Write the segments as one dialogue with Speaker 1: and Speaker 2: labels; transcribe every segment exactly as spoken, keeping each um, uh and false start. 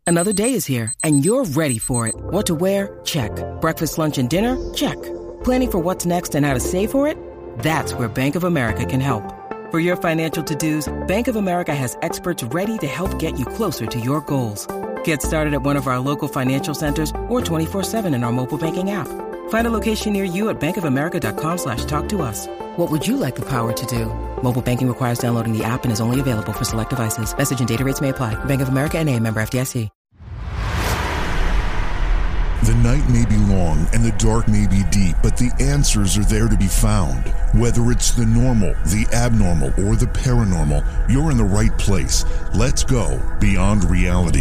Speaker 1: Another day is here, and you're ready for it. What to wear? Check. Breakfast, lunch, and dinner? Check. Planning for what's next and how to save for it? That's where Bank of America can help. For your financial to-dos, Bank of America has experts ready to help get you closer to your goals. Get started at one of our local financial centers or twenty-four seven in our mobile banking app. Find a location near you at bankofamerica.com slash talk to us. What would you like the power to do? Mobile banking requires downloading the app and is only available for select devices. Message and data rates may apply. Bank of America N A, member F D I C.
Speaker 2: The night may be long and the dark may be deep, but the answers are there to be found. Whether it's the normal, the abnormal, or the paranormal, you're in the right place. Let's go beyond reality.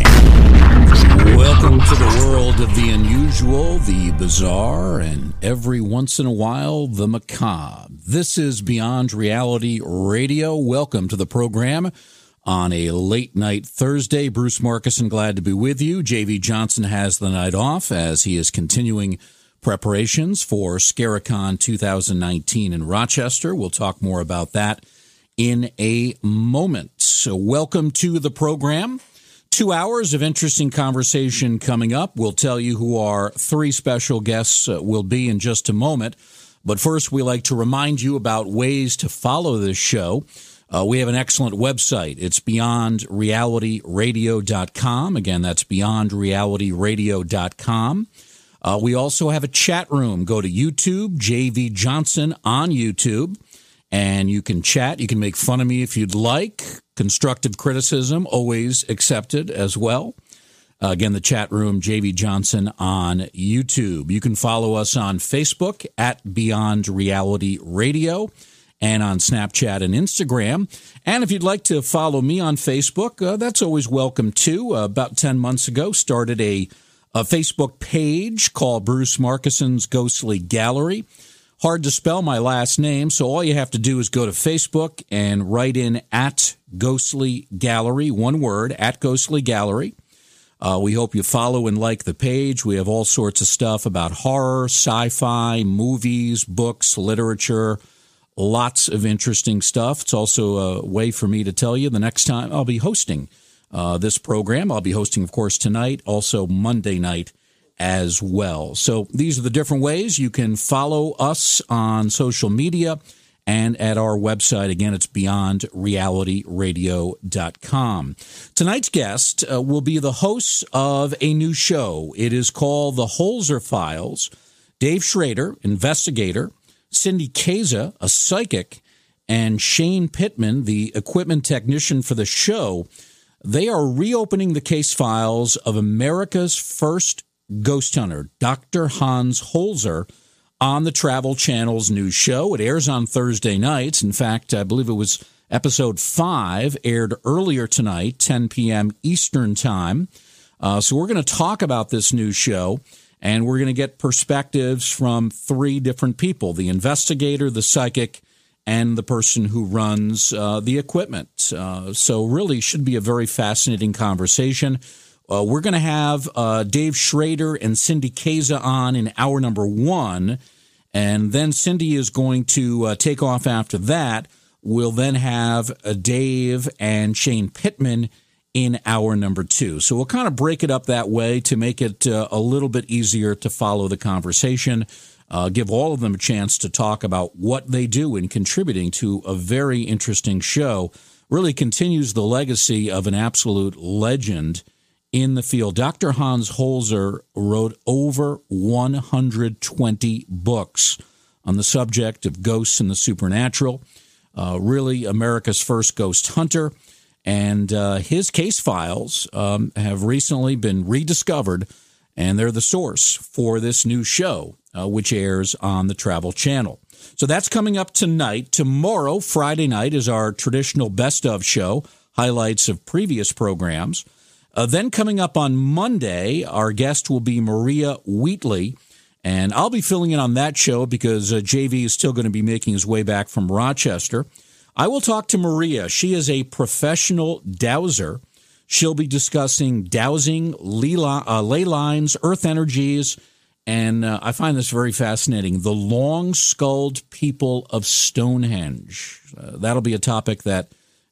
Speaker 3: Welcome to the world of the unusual, the bizarre, and every once in a while, the macabre. This is Beyond Reality Radio. Welcome to the program. On a late night Thursday, Bruce Marcuson, glad to be with you. J V Johnson has the night off as he is continuing preparations for Scaricon two thousand nineteen in Rochester. We'll talk more about that in a moment. So welcome to the program. Two hours of interesting conversation coming up. We'll tell you who our three special guests uh, will be in just a moment. But first, we like to remind you about ways to follow this show. Uh, we have an excellent website. It's beyond reality radio dot com. Again, that's beyond reality radio dot com. Uh, we also have a chat room. Go to YouTube, J V Johnson on YouTube, and you can chat. You can make fun of me if you'd like. Constructive criticism, always accepted as well. Uh, again, the chat room, J V Johnson on YouTube. You can follow us on Facebook at Beyond Reality Radio, and on Snapchat and Instagram. And if you'd like to follow me on Facebook, uh, that's always welcome too. Uh, about ten months ago, started a, a Facebook page called Bruce Marcuson's Ghostly Gallery. Hard to spell my last name, so all you have to do is go to Facebook and write in at Ghostly Gallery, one word, at Ghostly Gallery. Uh, we hope you follow and like the page. We have all sorts of stuff about horror, sci-fi, movies, books, literature, lots of interesting stuff. It's also a way for me to tell you the next time I'll be hosting uh, this program. I'll be hosting, of course, tonight, also Monday night as well. So these are the different ways you can follow us on social media and at our website. Again, it's beyond reality radio dot com. Tonight's guest uh, will be the host of a new show. It is called The Holzer Files. Dave Schrader, investigator, Cindy Kaza, a psychic, and Shane Pittman, the equipment technician for the show, they are reopening the case files of America's first ghost hunter, Doctor Hans Holzer, on the Travel Channel's new show. It airs on Thursday nights. In fact, I believe it was episode five, aired earlier tonight, ten p.m. Eastern Time. Uh, so we're going to talk about this new show. And we're going to get perspectives from three different people, the investigator, the psychic, and the person who runs uh, the equipment. Uh, so really should be a very fascinating conversation. Uh, we're going to have uh, Dave Schrader and Cindy Kaza on in hour number one, and then Cindy is going to uh, take off after that. We'll then have uh, Dave and Shane Pittman in hour number two. So we'll kind of break it up that way to make it uh, a little bit easier to follow the conversation, uh, give all of them a chance to talk about what they do in contributing to a very interesting show. Really continues the legacy of an absolute legend in the field. Doctor Hans Holzer wrote over one hundred twenty books on the subject of ghosts and the supernatural. Uh, really America's first ghost hunter. And uh, his case files um, have recently been rediscovered, and they're the source for this new show, uh, which airs on the Travel Channel. So that's coming up tonight. Tomorrow, Friday night, is our traditional best of show, highlights of previous programs. Uh, then coming up on Monday, our guest will be Maria Wheatley, and I'll be filling in on that show because uh, J V is still going to be making his way back from Rochester. I will talk to Maria. She is a professional dowser. She'll be discussing dowsing, ley, uh, ley lines, earth energies, and uh, I find this very fascinating, the long-skulled people of Stonehenge. Uh, that'll be a topic that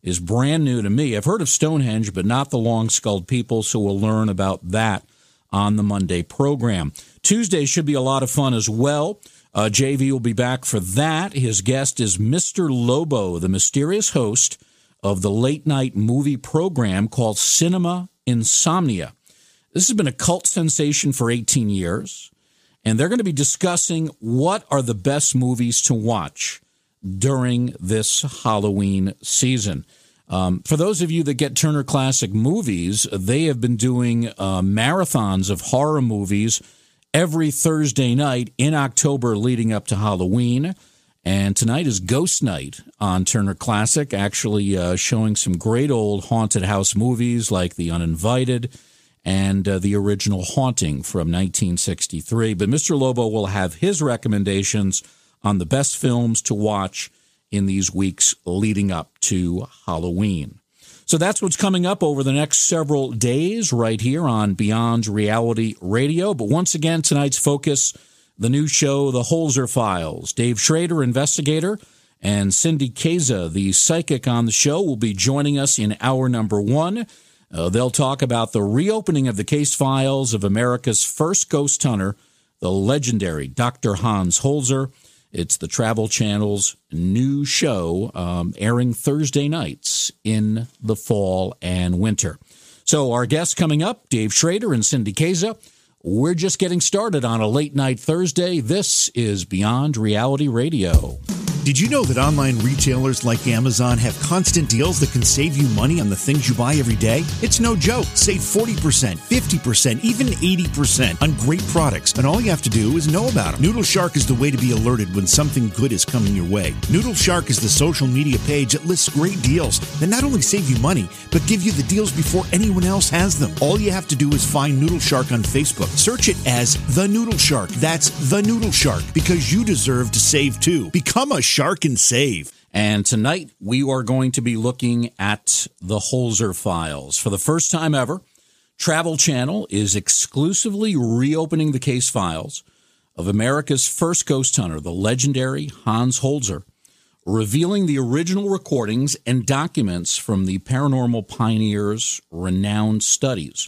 Speaker 3: is brand new to me. I've heard of Stonehenge, but not the long-skulled people, so we'll learn about that on the Monday program. Tuesday should be a lot of fun as well. Uh, J V will be back for that. His guest is Mister Lobo, the mysterious host of the late-night movie program called Cinema Insomnia. This has been a cult sensation for eighteen years, and they're going to be discussing what are the best movies to watch during this Halloween season. Um, for those of you that get Turner Classic Movies, they have been doing uh, marathons of horror movies every Thursday night in October leading up to Halloween. And tonight is Ghost Night on Turner Classic, actually uh, showing some great old haunted house movies like The Uninvited and uh, the original Haunting from nineteen sixty-three. But Mister Lobo will have his recommendations on the best films to watch in these weeks leading up to Halloween. So that's what's coming up over the next several days right here on Beyond Reality Radio. But once again, tonight's focus, the new show, The Holzer Files. Dave Schrader, investigator, and Cindy Kaza, the psychic on the show, will be joining us in hour number one. Uh, they'll talk about the reopening of the case files of America's first ghost hunter, the legendary Doctor Hans Holzer. It's the Travel Channel's new show, um, airing Thursday nights in the fall and winter. So our guests coming up, Dave Schrader and Cindy Kaza. We're just getting started on a late night Thursday. This is Beyond Reality Radio.
Speaker 4: Did you know that online retailers like Amazon have constant deals that can save you money on the things you buy every day? It's no joke. Save forty percent, fifty percent, even eighty percent on great products, and all you have to do is know about them. Noodle Shark is the way to be alerted when something good is coming your way. Noodle Shark is the social media page that lists great deals that not only save you money, but give you the deals before anyone else has them. All you have to do is find Noodle Shark on Facebook. Search it as The Noodle Shark. That's The Noodle Shark, because you deserve to save too. Become a shark and save.
Speaker 3: And tonight we are going to be looking at the Holzer Files. For the first time ever, Travel Channel is exclusively reopening the case files of America's first ghost hunter, the legendary Hans Holzer, revealing the original recordings and documents from the paranormal pioneers' renowned studies.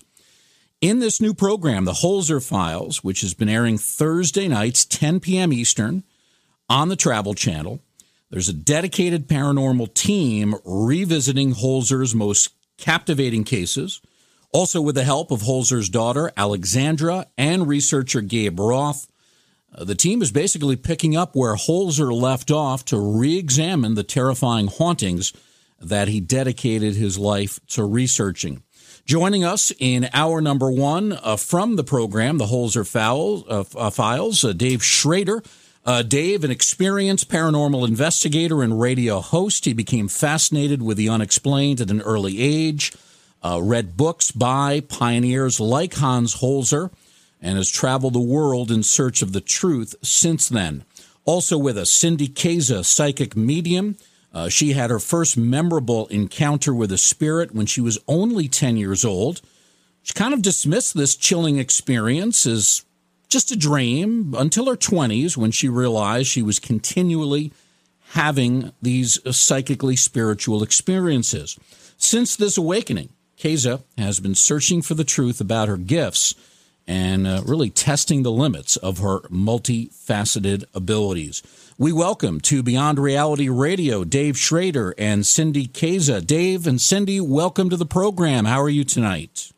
Speaker 3: In this new program, the Holzer Files, which has been airing Thursday nights, ten p.m. Eastern, on the Travel Channel, there's a dedicated paranormal team revisiting Holzer's most captivating cases, also with the help of Holzer's daughter, Alexandra, and researcher Gabe Roth. Uh, the team is basically picking up where Holzer left off to re-examine the terrifying hauntings that he dedicated his life to researching. Joining us in hour number one uh, from the program, the Holzer Foul, uh, uh, Files, uh, Dave Schrader. Uh, Dave, an experienced paranormal investigator and radio host. He became fascinated with the unexplained at an early age, uh, read books by pioneers like Hans Holzer, and has traveled the world in search of the truth since then. Also with us, Cindy Kaza, psychic medium. Uh, she had her first memorable encounter with a spirit when she was only ten years old. She kind of dismissed this chilling experience as just a dream until her twenties, when she realized she was continually having these psychically spiritual experiences. Since this awakening, Kaza has been searching for the truth about her gifts and uh, really testing the limits of her multifaceted abilities. We welcome to Beyond Reality Radio, Dave Schrader and Cindy Kaza. Dave and Cindy, welcome to the program. How are you tonight?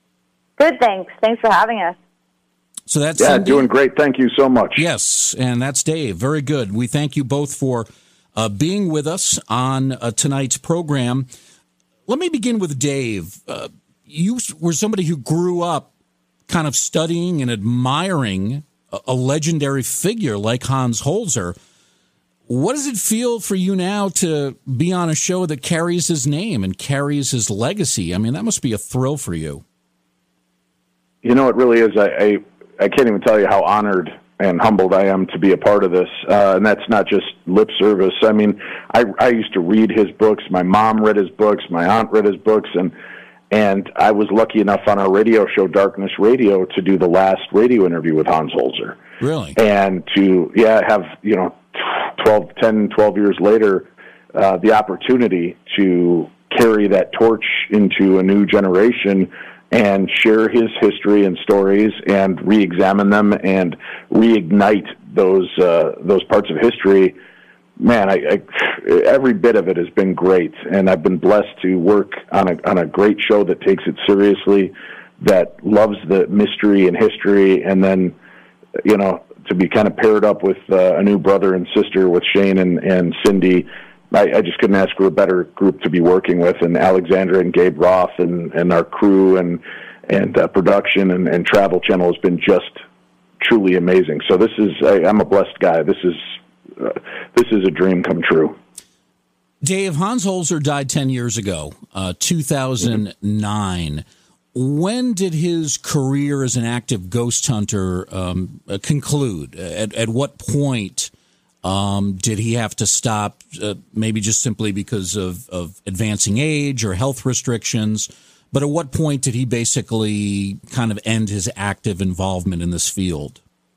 Speaker 5: Good, thanks. Thanks for having us.
Speaker 3: So that's
Speaker 6: yeah,
Speaker 3: Cindy.
Speaker 6: Doing great. Thank you so much.
Speaker 3: Yes, and that's Dave. Very good. We thank you both for uh, being with us on uh, tonight's program. Let me begin with Dave. Uh, you were somebody who grew up kind of studying and admiring a, a legendary figure like Hans Holzer. What does it feel for you now to be on a show that carries his name and carries his legacy? I mean, that must be a thrill for you.
Speaker 6: You know, it really is. I, I I can't even tell you how honored and humbled I am to be a part of this. Uh, and that's not just lip service. I mean, I, I used to read his books. My mom read his books. My aunt read his books. And and I was lucky enough on our radio show, Darkness Radio, to do the last radio interview with Hans Holzer.
Speaker 3: Really?
Speaker 6: And to, yeah, have, you know, twelve, ten, twelve years later, uh, the opportunity to carry that torch into a new generation and share his history and stories and re-examine them and reignite those uh, those parts of history. Man, I, I, every bit of it has been great, and I've been blessed to work on a on a great show that takes it seriously, that loves the mystery and history, and then, you know, to be kind of paired up with uh, a new brother and sister with Shane and, and Cindy. I, I just couldn't ask for a better group to be working with, and Alexandra and Gabe Roth and, and our crew and and uh, production and, and Travel Channel has been just truly amazing. So this is, I, I'm a blessed guy. This is uh, this is a dream come true.
Speaker 3: Dave, Hans Holzer died ten years ago, uh, two thousand nine. Mm-hmm. When did his career as an active ghost hunter um, uh, conclude? At, at what point um, did he have to stop, uh, maybe just simply because of, of advancing age or health restrictions? But at what point did he basically kind of end his active involvement in this field?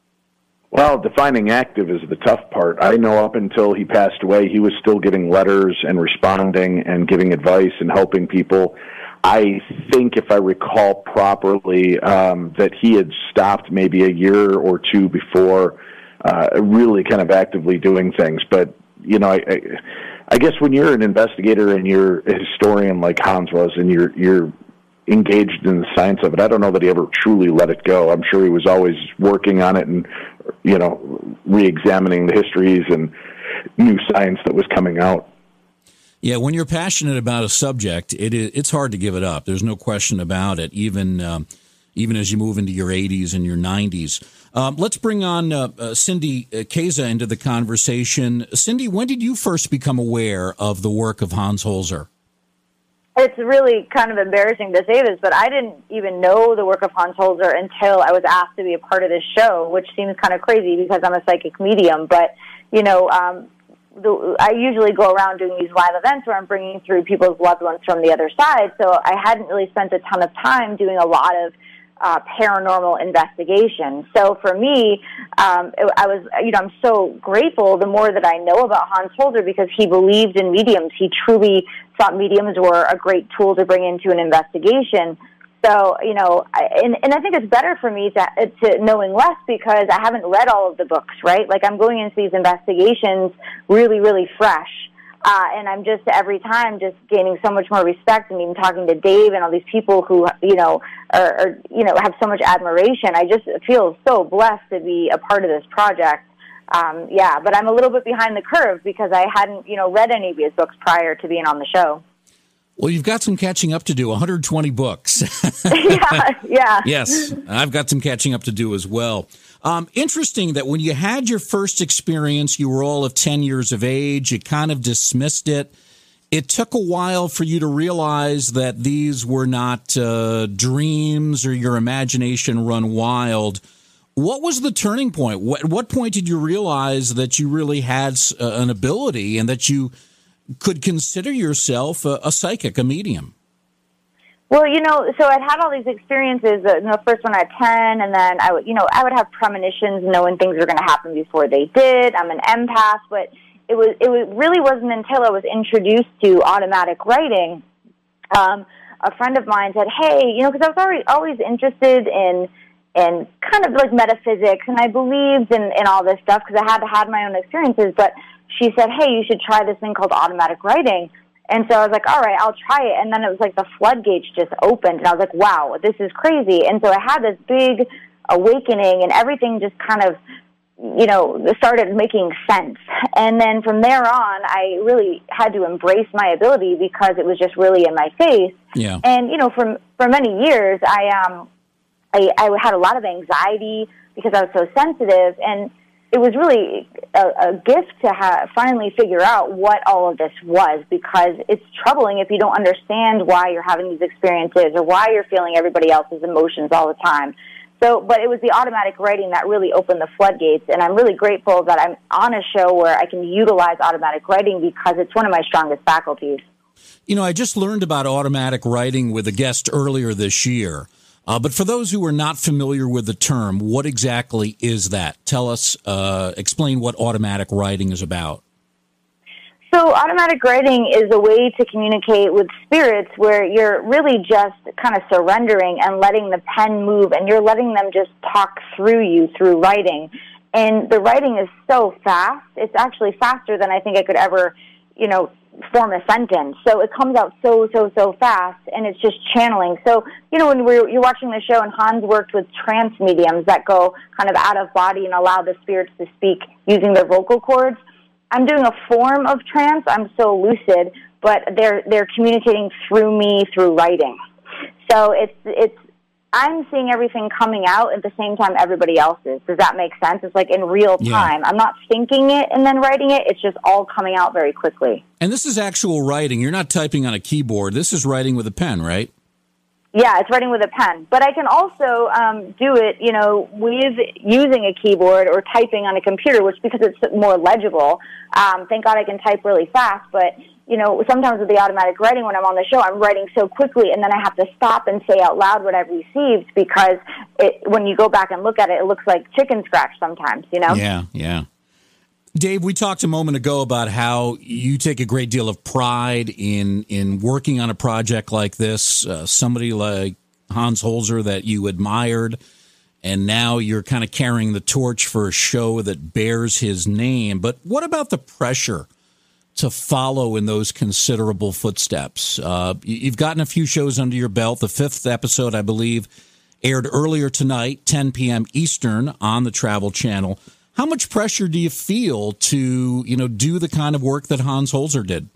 Speaker 6: Well, defining active is the tough part. I know up until he passed away, he was still getting letters and responding and giving advice and helping people. I think, if I recall properly, um, that he had stopped maybe a year or two before uh, really kind of actively doing things. But, you know, I, I, I guess when you're an investigator and you're a historian like Hans was, and you're you're engaged in the science of it, I don't know that he ever truly let it go. I'm sure he was always working on it and, you know, re-examining the histories and new science that was coming out.
Speaker 3: Yeah, when you're passionate about a subject, it is, it's hard to give it up. There's no question about it, even um, even as you move into your eighties and your nineties. Um, let's bring on uh, uh, Cindy Kaza into the conversation. Cindy, when did you first become aware of the work of Hans Holzer?
Speaker 5: It's really kind of embarrassing to say this, but I didn't even know the work of Hans Holzer until I was asked to be a part of this show, which seems kind of crazy because I'm a psychic medium. But, you know, um, the, I usually go around doing these live events where I'm bringing through people's loved ones from the other side, so I hadn't really spent a ton of time doing a lot of uh, paranormal investigation. So for me, um, it, I was, you know, I'm so grateful the more that I know about Hans Holzer because he believed in mediums. He truly thought mediums were a great tool to bring into an investigation. So, you know, I, and, and I think it's better for me to, to knowing less because I haven't read all of the books, right? Like I'm going into these investigations really, really fresh. Uh, and I'm just every time just gaining so much more respect, and even talking to Dave and all these people who, you know, are, are you know, have so much admiration. I just feel so blessed to be a part of this project. Um, yeah, but I'm a little bit behind the curve because I hadn't, you know, read any of his books prior to being on the show.
Speaker 3: Well, you've got some catching up to do, one hundred twenty books.
Speaker 5: yeah, yeah.
Speaker 3: Yes, I've got some catching up to do as well. Um, interesting that when you had your first experience, you were all of ten years of age, you kind of dismissed it. It took a while for you to realize that these were not uh, dreams or your imagination run wild. What was the turning point? What, at what point did you realize that you really had uh, an ability and that you could consider yourself a, a psychic, a medium?
Speaker 5: Well, you know, so I'd had all these experiences. Uh, you know, first one at ten, and then I would, you know, I would have premonitions, knowing things were going to happen before they did. I'm an empath, but it was it was, really wasn't until I was introduced to automatic writing. Um, a friend of mine said, "Hey, you know," because I was already always interested in in kind of like metaphysics, and I believed in, in all this stuff because I had had my own experiences. But she said, "Hey, you should try this thing called automatic writing." And so I was like, all right, I'll try it. And then it was like the floodgates just opened. And I was like, wow, this is crazy. And so I had this big awakening, and everything just kind of, you know, started making sense. And then from there on, I really had to embrace my ability because it was just really in my face.
Speaker 3: Yeah.
Speaker 5: And, you know, for, for many years, I, um, I, I had a lot of anxiety because I was so sensitive. And it was really a, a gift to ha- finally figure out what all of this was, because it's troubling if you don't understand why you're having these experiences or why you're feeling everybody else's emotions all the time. So, but it was the automatic writing that really opened the floodgates, and I'm really grateful that I'm on a show where I can utilize automatic writing because it's one of my strongest faculties.
Speaker 3: You know, I just learned about automatic writing with a guest earlier this year. Uh, but for those who are not familiar with the term, what exactly is that? Tell us, uh, explain what automatic writing is about.
Speaker 5: So automatic writing is a way to communicate with spirits where you're really just kind of surrendering and letting the pen move, and you're letting them just talk through you through writing. And the writing is so fast. It's actually faster than I think I could ever, you know, form a sentence. So it comes out so, so, so fast, and it's just channeling. So, you know, when we're, you're watching the show, and Hans worked with trance mediums that go kind of out of body and allow the spirits to speak using their vocal cords. I'm doing a form of trance. I'm so lucid, but they're they're communicating through me through writing. So it's it's I'm seeing everything coming out at the same time everybody else is. Does that make sense? It's like in real time. Yeah. I'm not thinking it and then writing it. It's just all coming out very quickly.
Speaker 3: And this is actual writing. You're not typing on a keyboard. This is writing with a pen, right?
Speaker 5: Yeah, it's writing with a pen. But I can also um, do it, you know, with using a keyboard or typing on a computer, which because it's more legible. Um, thank God I can type really fast. But, you know, sometimes with the automatic writing when I'm on the show, I'm writing so quickly, and then I have to stop and say out loud what I've received because it, when you go back and look at it, it looks like chicken scratch sometimes, you know?
Speaker 3: Yeah, yeah. Dave, we talked a moment ago about how you take a great deal of pride in in working on a project like this, uh, somebody like Hans Holzer that you admired, and now you're kind of carrying the torch for a show that bears his name. But what about the pressure to follow in those considerable footsteps? Uh, you've gotten a few shows under your belt. The fifth episode, I believe, aired earlier tonight, ten p.m. Eastern on the Travel Channel. How much pressure do you feel to, you know, do the kind of work that Hans Holzer did?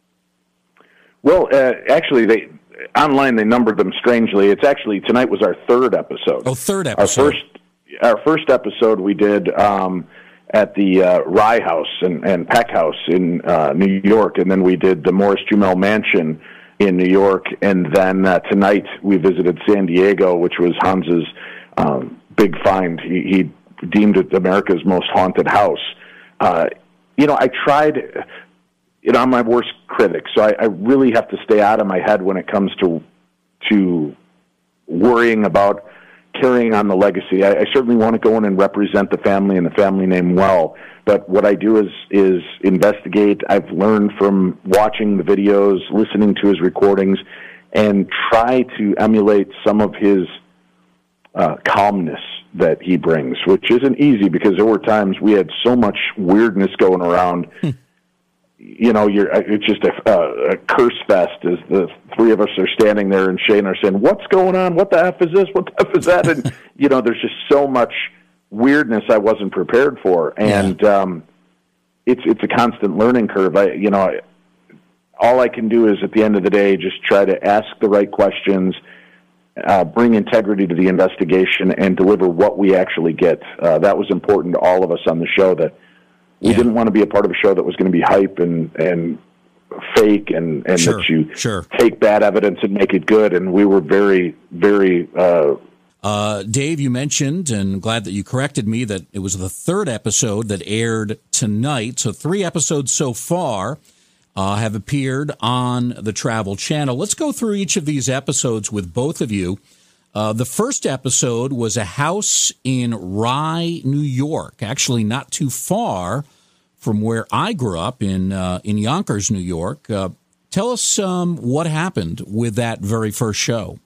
Speaker 6: Well, uh, actually, they online they numbered them strangely. It's actually tonight was our third episode.
Speaker 3: Oh, third episode.
Speaker 6: Our first, our first episode we did um, at the uh, Rye House and, and Peck House in uh, New York, and then we did the Morris Jumel Mansion in New York, and then uh, tonight we visited San Diego, which was Hans's um, big find. He, he deemed it America's most haunted house. Uh, you know, I tried, you know, I'm my worst critic, so I, I really have to stay out of my head when it comes to to worrying about carrying on the legacy. I, I certainly want to go in and represent the family and the family name well, but what I do is is investigate. I've learned from watching the videos, listening to his recordings, and try to emulate some of his uh, calmness that he brings, which isn't easy because there were times we had so much weirdness going around. Hmm. You know, you're, it's just a, a, a curse fest as the three of us are standing there and Shane are saying, what's going on? What the F is this? What the F is that? And, you know, there's just so much weirdness I wasn't prepared for. And yeah. um, it's it's a constant learning curve. I, you know, I, all I can do is at the end of the day just try to ask the right questions, Uh, bring integrity to the investigation, and deliver what we actually get. Uh, that was important to all of us on the show, that we yeah. didn't want to be a part of a show that was going to be hype and, and fake and, and
Speaker 3: sure,
Speaker 6: that you
Speaker 3: sure.
Speaker 6: take bad evidence and make it good. And we were very, very... Uh,
Speaker 3: uh, Dave, you mentioned, and glad that you corrected me, that it was the third episode that aired tonight. So three episodes so far Uh, have appeared on the Travel Channel. Let's go through each of these episodes with both of you. Uh, the first episode was a house in Rye, New York, actually not too far from where I grew up in uh, in Yonkers, New York. Uh, tell us um, what happened with that very first show.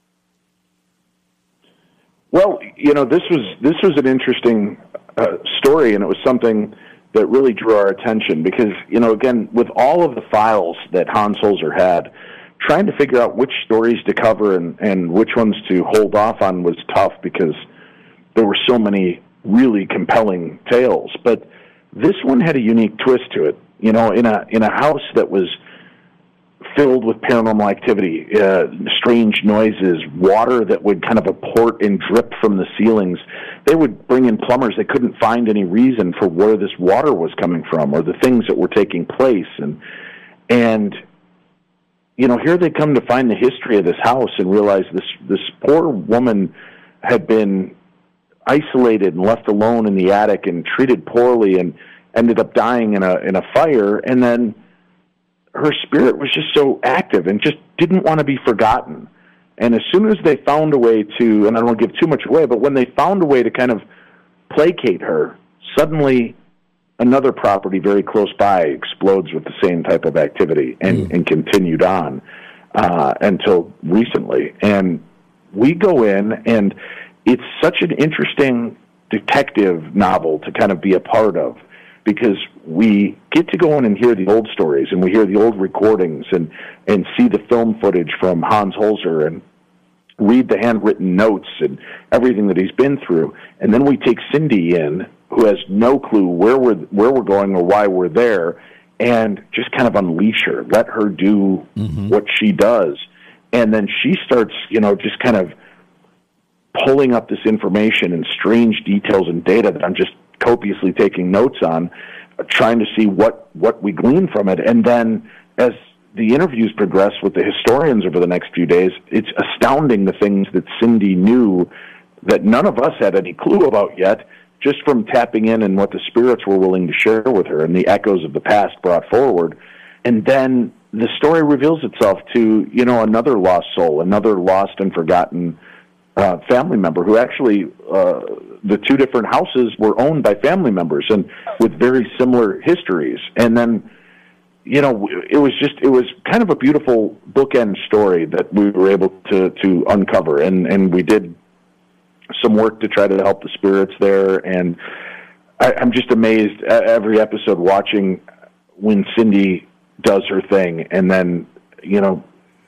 Speaker 6: Well, you know, this was this was an interesting uh, story, and it was something that really drew our attention because, you know, again, with all of the files that Hans Holzer had, trying to figure out which stories to cover and, and which ones to hold off on was tough because there were so many really compelling tales. But this one had a unique twist to it. You know, in a in a house that was filled with paranormal activity, uh, strange noises, water that would kind of apport and drip from the ceilings. They would bring in plumbers. They couldn't find any reason for where this water was coming from or the things that were taking place. And, and you know, here they come to find the history of this house and realize this, this poor woman had been isolated and left alone in the attic and treated poorly and ended up dying in a, in a fire. And then her spirit was just so active and just didn't want to be forgotten. And as soon as they found a way to, and I don't want to give too much away, but when they found a way to kind of placate her, suddenly another property very close by explodes with the same type of activity and, mm. and continued on uh, until recently. And we go in, and it's such an interesting detective novel to kind of be a part of, because we get to go in and hear the old stories, and we hear the old recordings, and, and see the film footage from Hans Holzer, and read the handwritten notes and everything that he's been through. And then we take Cindy in, who has no clue where we're, where we're going or why we're there, and just kind of unleash her, let her do mm-hmm. what she does. And then she starts, you know, just kind of pulling up this information and strange details and data that I'm just copiously taking notes on, trying to see what, what we glean from it. And then as the interviews progress with the historians over the next few days, it's astounding the things that Cindy knew that none of us had any clue about yet, just from tapping in and what the spirits were willing to share with her and the echoes of the past brought forward. And then the story reveals itself to, you know, another lost soul, another lost and forgotten uh, family member who actually, uh, the two different houses were owned by family members and with very similar histories. And then, you know, it was just, it was kind of a beautiful bookend story that we were able to, to uncover. And, and we did some work to try to help the spirits there. And I, I'm just amazed every episode watching when Cindy does her thing and then, you know,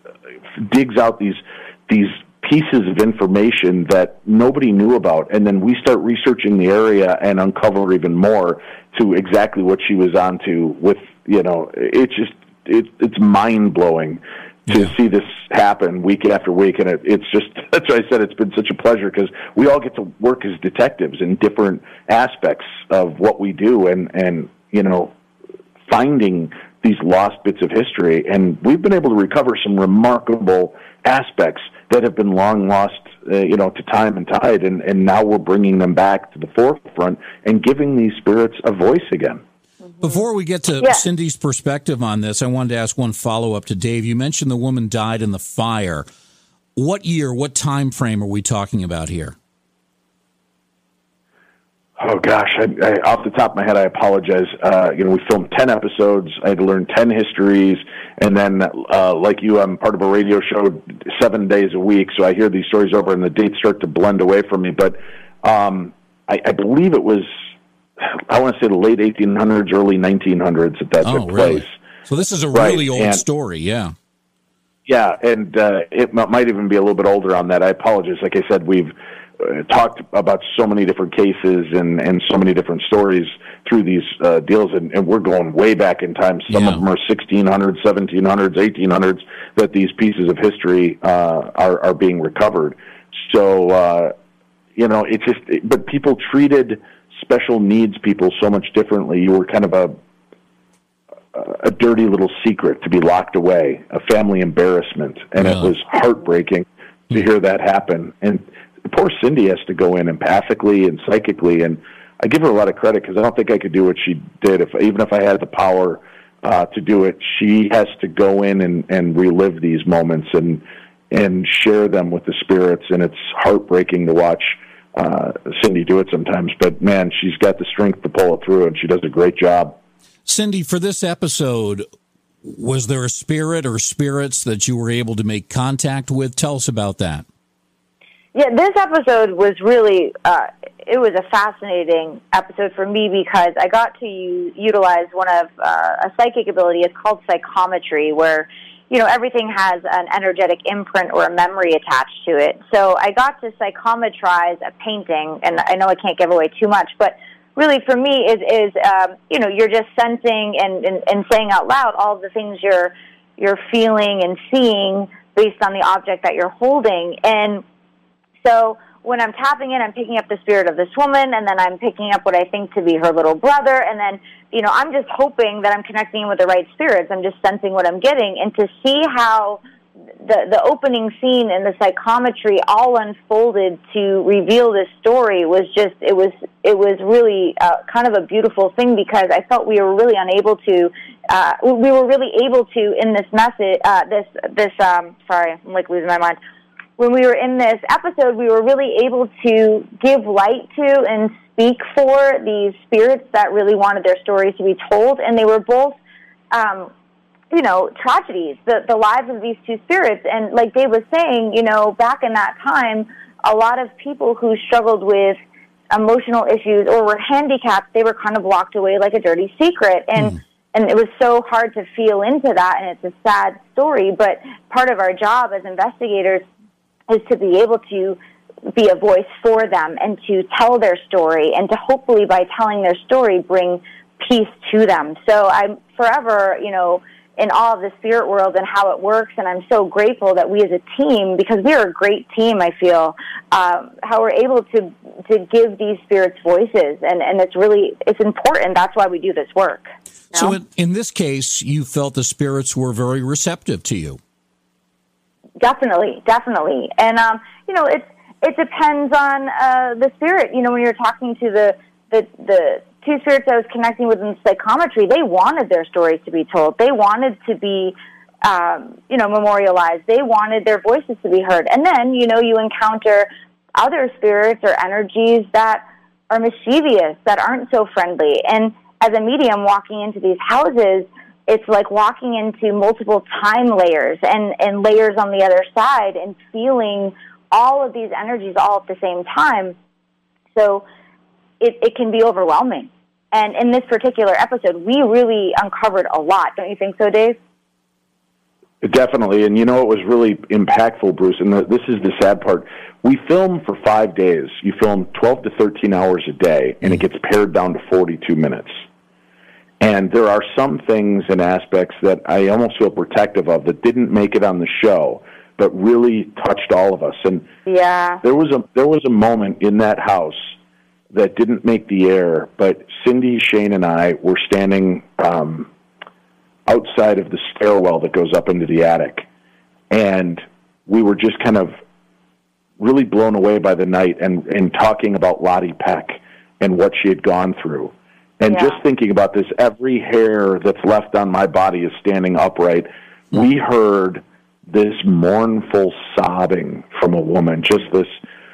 Speaker 6: digs out these, these pieces of information that nobody knew about. And then we start researching the area and uncover even more to exactly what she was onto with, you know, it's just, it, it's mind blowing to yeah. see this happen week after week. And it, it's just, that's why I said it's been such a pleasure, because we all get to work as detectives in different aspects of what we do, and, and, you know, finding these lost bits of history. And we've been able to recover some remarkable aspects that have been long lost, uh, you know, to time and tide. And, and now we're bringing them back to the forefront and giving these spirits a voice again.
Speaker 3: Before we get to yeah. Cindy's perspective on this, I wanted to ask one follow-up to Dave. You mentioned the woman died in the fire. What year, what time frame are we talking about here?
Speaker 6: Oh, gosh. I, I, off the top of my head, I apologize. Uh, you know, we filmed ten episodes. I had to learn ten histories. And then, uh, like you, I'm part of a radio show seven days a week, so I hear these stories over, and the dates start to blend away from me. But um, I, I believe it was, I want to say the late eighteen hundreds, early nineteen hundreds that that
Speaker 3: oh,
Speaker 6: took
Speaker 3: really?
Speaker 6: place.
Speaker 3: So this is a really
Speaker 6: right.
Speaker 3: old
Speaker 6: and,
Speaker 3: story, yeah.
Speaker 6: Yeah, and uh, it m- might even be a little bit older on that. I apologize. Like I said, we've uh, talked about so many different cases and, and so many different stories through these uh, deals, and, and we're going way back in time. Some
Speaker 3: yeah.
Speaker 6: of them are sixteen hundreds, seventeen hundreds, eighteen hundreds, that these pieces of history uh, are, are being recovered. So, uh, you know, it's just, but people treated special needs people so much differently. You were kind of a a dirty little secret to be locked away, a family embarrassment, and yeah. it was heartbreaking to hear that happen. And poor Cindy has to go in empathically and psychically, and I give her a lot of credit because I don't think I could do what she did, if even if I had the power uh, to do it. She has to go in and, and relive these moments and and share them with the spirits, and it's heartbreaking to watch Uh, Cindy do it sometimes, but man, she's got the strength to pull it through, and she does a great job.
Speaker 3: Cindy, for this episode, was there a spirit or spirits that you were able to make contact with? Tell us about that.
Speaker 5: Yeah, this episode was really, uh, it was a fascinating episode for me because I got to use, utilize one of uh, a psychic ability. It's called psychometry, where you know, everything has an energetic imprint or a memory attached to it. So I got to psychometrize a painting, and I know I can't give away too much, but really for me is, is um, you know, you're just sensing and, and, and saying out loud all the things you're you're feeling and seeing based on the object that you're holding. And so when I'm tapping in, I'm picking up the spirit of this woman, and then I'm picking up what I think to be her little brother, and then, you know, I'm just hoping that I'm connecting in with the right spirits. I'm just sensing what I'm getting, and to see how the the opening scene and the psychometry all unfolded to reveal this story was just, it was it was really uh, kind of a beautiful thing, because I felt we were really unable to, uh, we were really able to, in this message, uh, this, this um, sorry, I'm like losing my mind, when we were in this episode, we were really able to give light to and speak for these spirits that really wanted their stories to be told, and they were both, um, you know, tragedies, the, the lives of these two spirits. And like Dave was saying, you know, back in that time, a lot of people who struggled with emotional issues or were handicapped, they were kind of locked away like a dirty secret. And mm. and it was so hard to feel into that, and it's a sad story. But part of our job as investigators is to be able to be a voice for them and to tell their story, and to hopefully by telling their story bring peace to them. So I'm forever, you know, in awe of the spirit world and how it works, and I'm so grateful that we as a team, because we are a great team, I feel, um, how we're able to to give these spirits voices, and, and it's really, it's important. That's why we do this work. You know?
Speaker 3: So in, in this case, you felt the spirits were very receptive to you.
Speaker 5: Definitely, definitely. And, um, you know, it's, it depends on uh, the spirit. You know, when you're talking to the, the, the two spirits I was connecting with in psychometry, they wanted their stories to be told. They wanted to be, um, you know, memorialized. They wanted their voices to be heard. And then, you know, you encounter other spirits or energies that are mischievous, that aren't so friendly. And as a medium walking into these houses, it's like walking into multiple time layers and, and layers on the other side, and feeling all of these energies all at the same time. So it, it can be overwhelming. And in this particular episode, we really uncovered a lot. Don't you think so, Dave?
Speaker 6: Definitely. And you know, it was really impactful, Bruce, and the, this is the sad part. We film for five days. You film twelve to thirteen hours a day, and it gets pared down to forty-two minutes. And there are some things and aspects that I almost feel protective of that didn't make it on the show, but really touched all of us. And
Speaker 5: yeah,
Speaker 6: there was a there was a moment in that house that didn't make the air, but Cindy, Shane, and I were standing um, outside of the stairwell that goes up into the attic, and we were just kind of really blown away by the night, and, and talking about Lottie Peck and what she had gone through. And yeah. just thinking about this, every hair that's left on my body is standing upright. We heard this mournful sobbing from a woman, just this,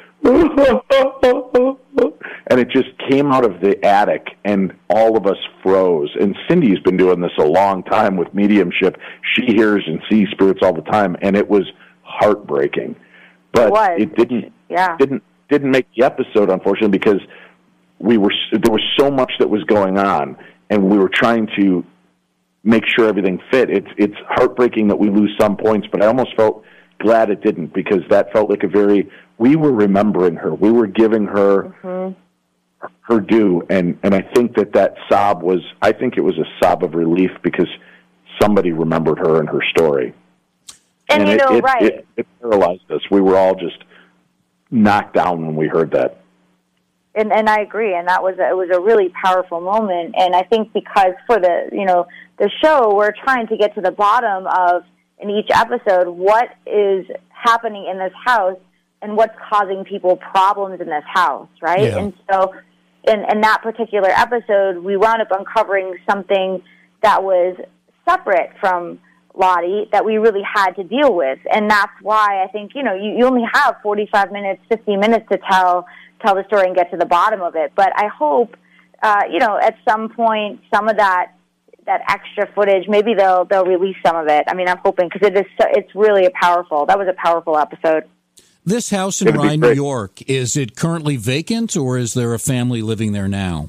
Speaker 6: and it just came out of the attic, and all of us froze. And Cindy's been doing this a long time with mediumship. She hears and sees spirits all the time, and it was heartbreaking. But
Speaker 5: it, was.
Speaker 6: it didn't
Speaker 5: yeah.
Speaker 6: didn't didn't make the episode, unfortunately, because we were there was so much that was going on, and we were trying to make sure everything fit. It's it's heartbreaking that we lose some points, but I almost felt glad it didn't, because that felt like a very, we were remembering her. We were giving her mm-hmm. her due, and, and I think that that sob was, I think it was a sob of relief, because somebody remembered her and her story.
Speaker 5: And, and you
Speaker 6: it,
Speaker 5: know,
Speaker 6: it,
Speaker 5: right.
Speaker 6: It, it paralyzed us. We were all just knocked down when we heard that.
Speaker 5: And and I agree, and that was a, it was a really powerful moment. And I think because for the you know the show, we're trying to get to the bottom of, in each episode, what is happening in this house and what's causing people problems in this house, right?
Speaker 3: Yeah.
Speaker 5: And so in, in that particular episode, we wound up uncovering something that was separate from Lottie that we really had to deal with. And that's why I think, you know, you, you only have forty-five minutes, fifty minutes to tell tell the story and get to the bottom of it. But I hope, uh, you know, at some point, some of that that extra footage, maybe they'll they'll release some of it. I mean, I'm hoping, because it is so, it's really a powerful. That was a powerful episode.
Speaker 3: This house in Rye, New York, is it currently vacant, or is there a family living there now?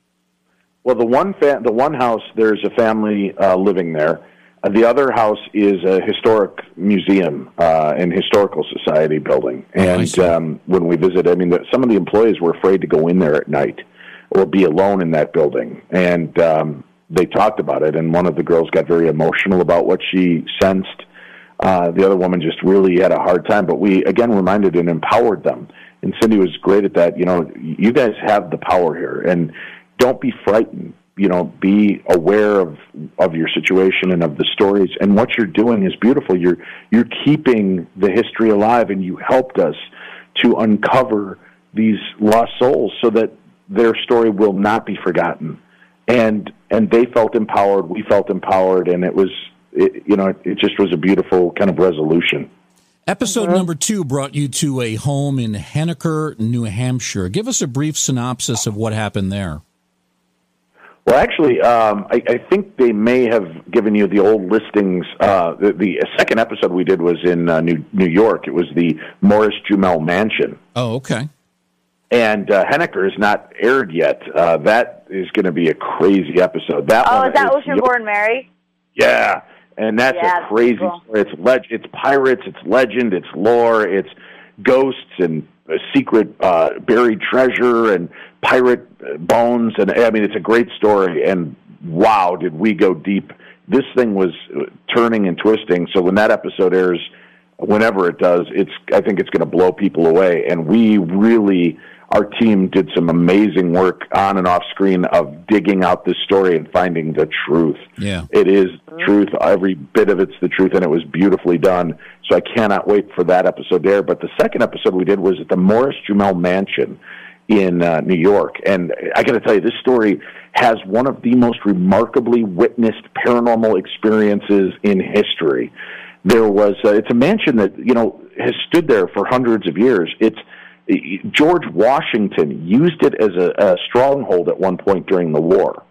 Speaker 6: Well, the one fa- the one house, there's a family uh, living there. Uh, the other house is a historic museum uh, and historical society building. And
Speaker 3: oh,
Speaker 6: um, when we visit, I mean, the, some of the employees were afraid to go in there at night or be alone in that building. And um, they talked about it, and one of the girls got very emotional about what she sensed. Uh, the other woman just really had a hard time, but we, again, reminded and empowered them. And Cindy was great at that. You know, you guys have the power here, and don't be frightened. You know, be aware of, of your situation and of the stories. And what you're doing is beautiful. You're you're keeping the history alive, and you helped us to uncover these lost souls so that their story will not be forgotten. And and they felt empowered. We felt empowered, and it was, it, you know, it just was a beautiful kind of resolution.
Speaker 3: Episode
Speaker 5: Mm-hmm.
Speaker 3: number two brought you to a home in Henniker, New Hampshire. Give us a brief synopsis of what happened there.
Speaker 6: Well, actually, um, I, I think they may have given you the old listings. Uh, the, the second episode we did was in uh, New, New York. It was the Morris Jumel Mansion.
Speaker 3: Oh, okay.
Speaker 6: And uh, Henniker is not aired yet. Uh, that is going to be a crazy episode. That
Speaker 5: Oh,
Speaker 6: one
Speaker 5: is that
Speaker 6: is-
Speaker 5: Oceanborn Mary?
Speaker 6: Yeah, and that's
Speaker 5: Yeah,
Speaker 6: a crazy
Speaker 5: cool.
Speaker 6: story. It's leg- it's pirates, it's legend, it's lore, it's ghosts and uh, secret uh, buried treasure and pirate uh, bones. And I mean, it's a great story. And wow, did we go deep? This thing was uh, turning and twisting. So when that episode airs, whenever it does, it's I think it's going to blow people away. And we really, our team did some amazing work on and off screen of digging out this story and finding the truth.
Speaker 3: Yeah.
Speaker 6: It is the truth. Every bit of it's the truth, and it was beautifully done. So I cannot wait for that episode there. But the second episode we did was at the Morris Jumel Mansion in uh, New York. And I got to tell you, this story has one of the most remarkably witnessed paranormal experiences in history. There was, uh, it's a mansion that, you know, has stood there for hundreds of years. It's, George Washington used it as a, a stronghold at one point during the war.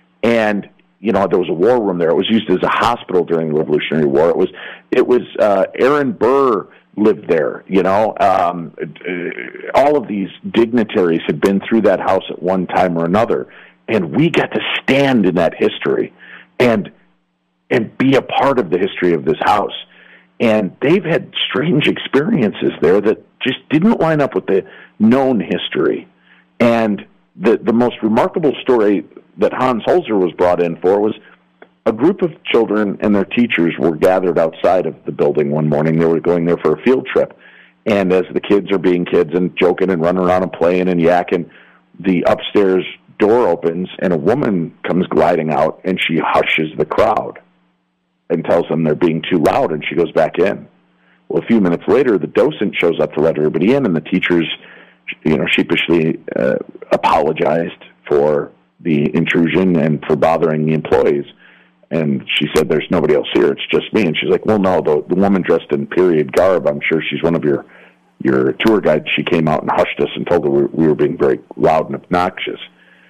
Speaker 6: And, you know, there was a war room there. It was used as a hospital during the Revolutionary War. It was, it was, uh, Aaron Burr lived there, you know. Um, all of these dignitaries had been through that house at one time or another. And we got to stand in that history and, and be a part of the history of this house. And they've had strange experiences there that just didn't line up with the known history. And the the most remarkable story that Hans Holzer was brought in for was a group of children and their teachers were gathered outside of the building one morning. They were going there for a field trip. And as the kids are being kids and joking and running around and playing and yakking, the upstairs door opens and a woman comes gliding out and she hushes the crowd and tells them they're being too loud, and she goes back in. Well, a few minutes later, the docent shows up to let everybody in, and the teachers, you know, sheepishly uh, apologized for the intrusion and for bothering the employees. And she said, "There's nobody else here. It's just me." And she's like, "Well, no, the, the woman dressed in period garb, I'm sure she's one of your your tour guides. She came out and hushed us and told her we, we were being very loud and obnoxious."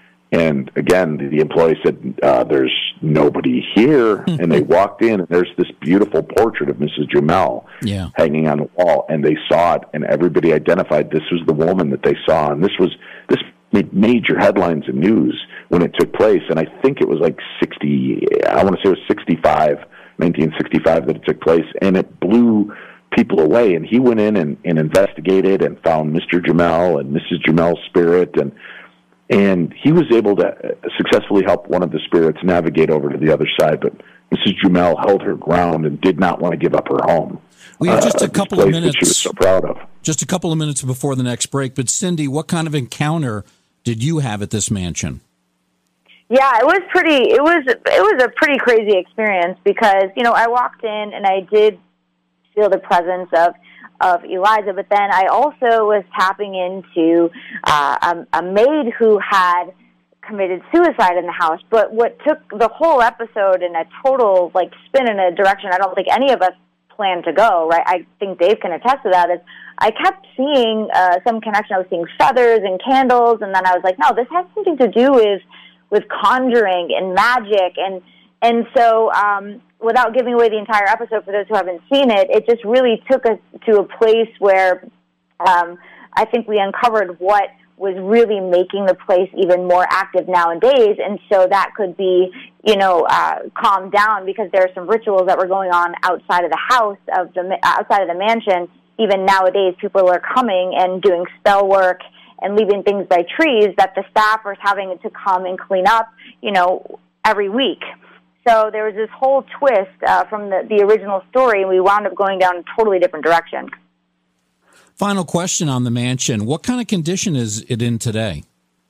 Speaker 6: And again, the, the employee said, uh, "There's nobody here." And they walked in, and there's this beautiful portrait of Missus Jumel
Speaker 3: Yeah.
Speaker 6: hanging on the wall. And they saw it, and everybody identified this was the woman that they saw. And this was this made major headlines in news when it took place. And I think it was like sixty. I want to say it was sixty-five, nineteen sixty-five that it took place, and it blew people away. And he went in and, and investigated and found Mister Jumel and Missus Jumel's spirit, and. And he was able to successfully help one of the spirits navigate over to the other side. But Missus Jumel held her ground and did not want to give up her home.
Speaker 3: We have just
Speaker 6: uh,
Speaker 3: a couple
Speaker 6: this
Speaker 3: of
Speaker 6: place that she was
Speaker 3: minutes.
Speaker 6: so proud of.
Speaker 3: Just a couple of minutes before the next break. But Cindy, what kind of encounter did you have at this mansion?
Speaker 5: Yeah, it was pretty. It was it was a pretty crazy experience because you know I walked in and I did feel the presence of. of Eliza, but then I also was tapping into uh, a, a maid who had committed suicide in the house. But what took the whole episode in a total like spin in a direction I don't think any of us planned to go, right? I think Dave can attest to that, is I kept seeing uh, some connection. I was seeing feathers and candles, and then I was like, no, this has something to do with with conjuring and magic. And And so, um, without giving away the entire episode for those who haven't seen it, it just really took us to a place where um, I think we uncovered what was really making the place even more active nowadays. And so that could be, you know, uh, calmed down because there are some rituals that were going on outside of the house, of the outside of the mansion. Even nowadays, people are coming and doing spell work and leaving things by trees that the staff are having to come and clean up, you know, every week. So there was this whole twist uh, from the, the original story, and we wound up going down a totally different direction.
Speaker 3: Final question on the mansion. What kind of condition is it in today?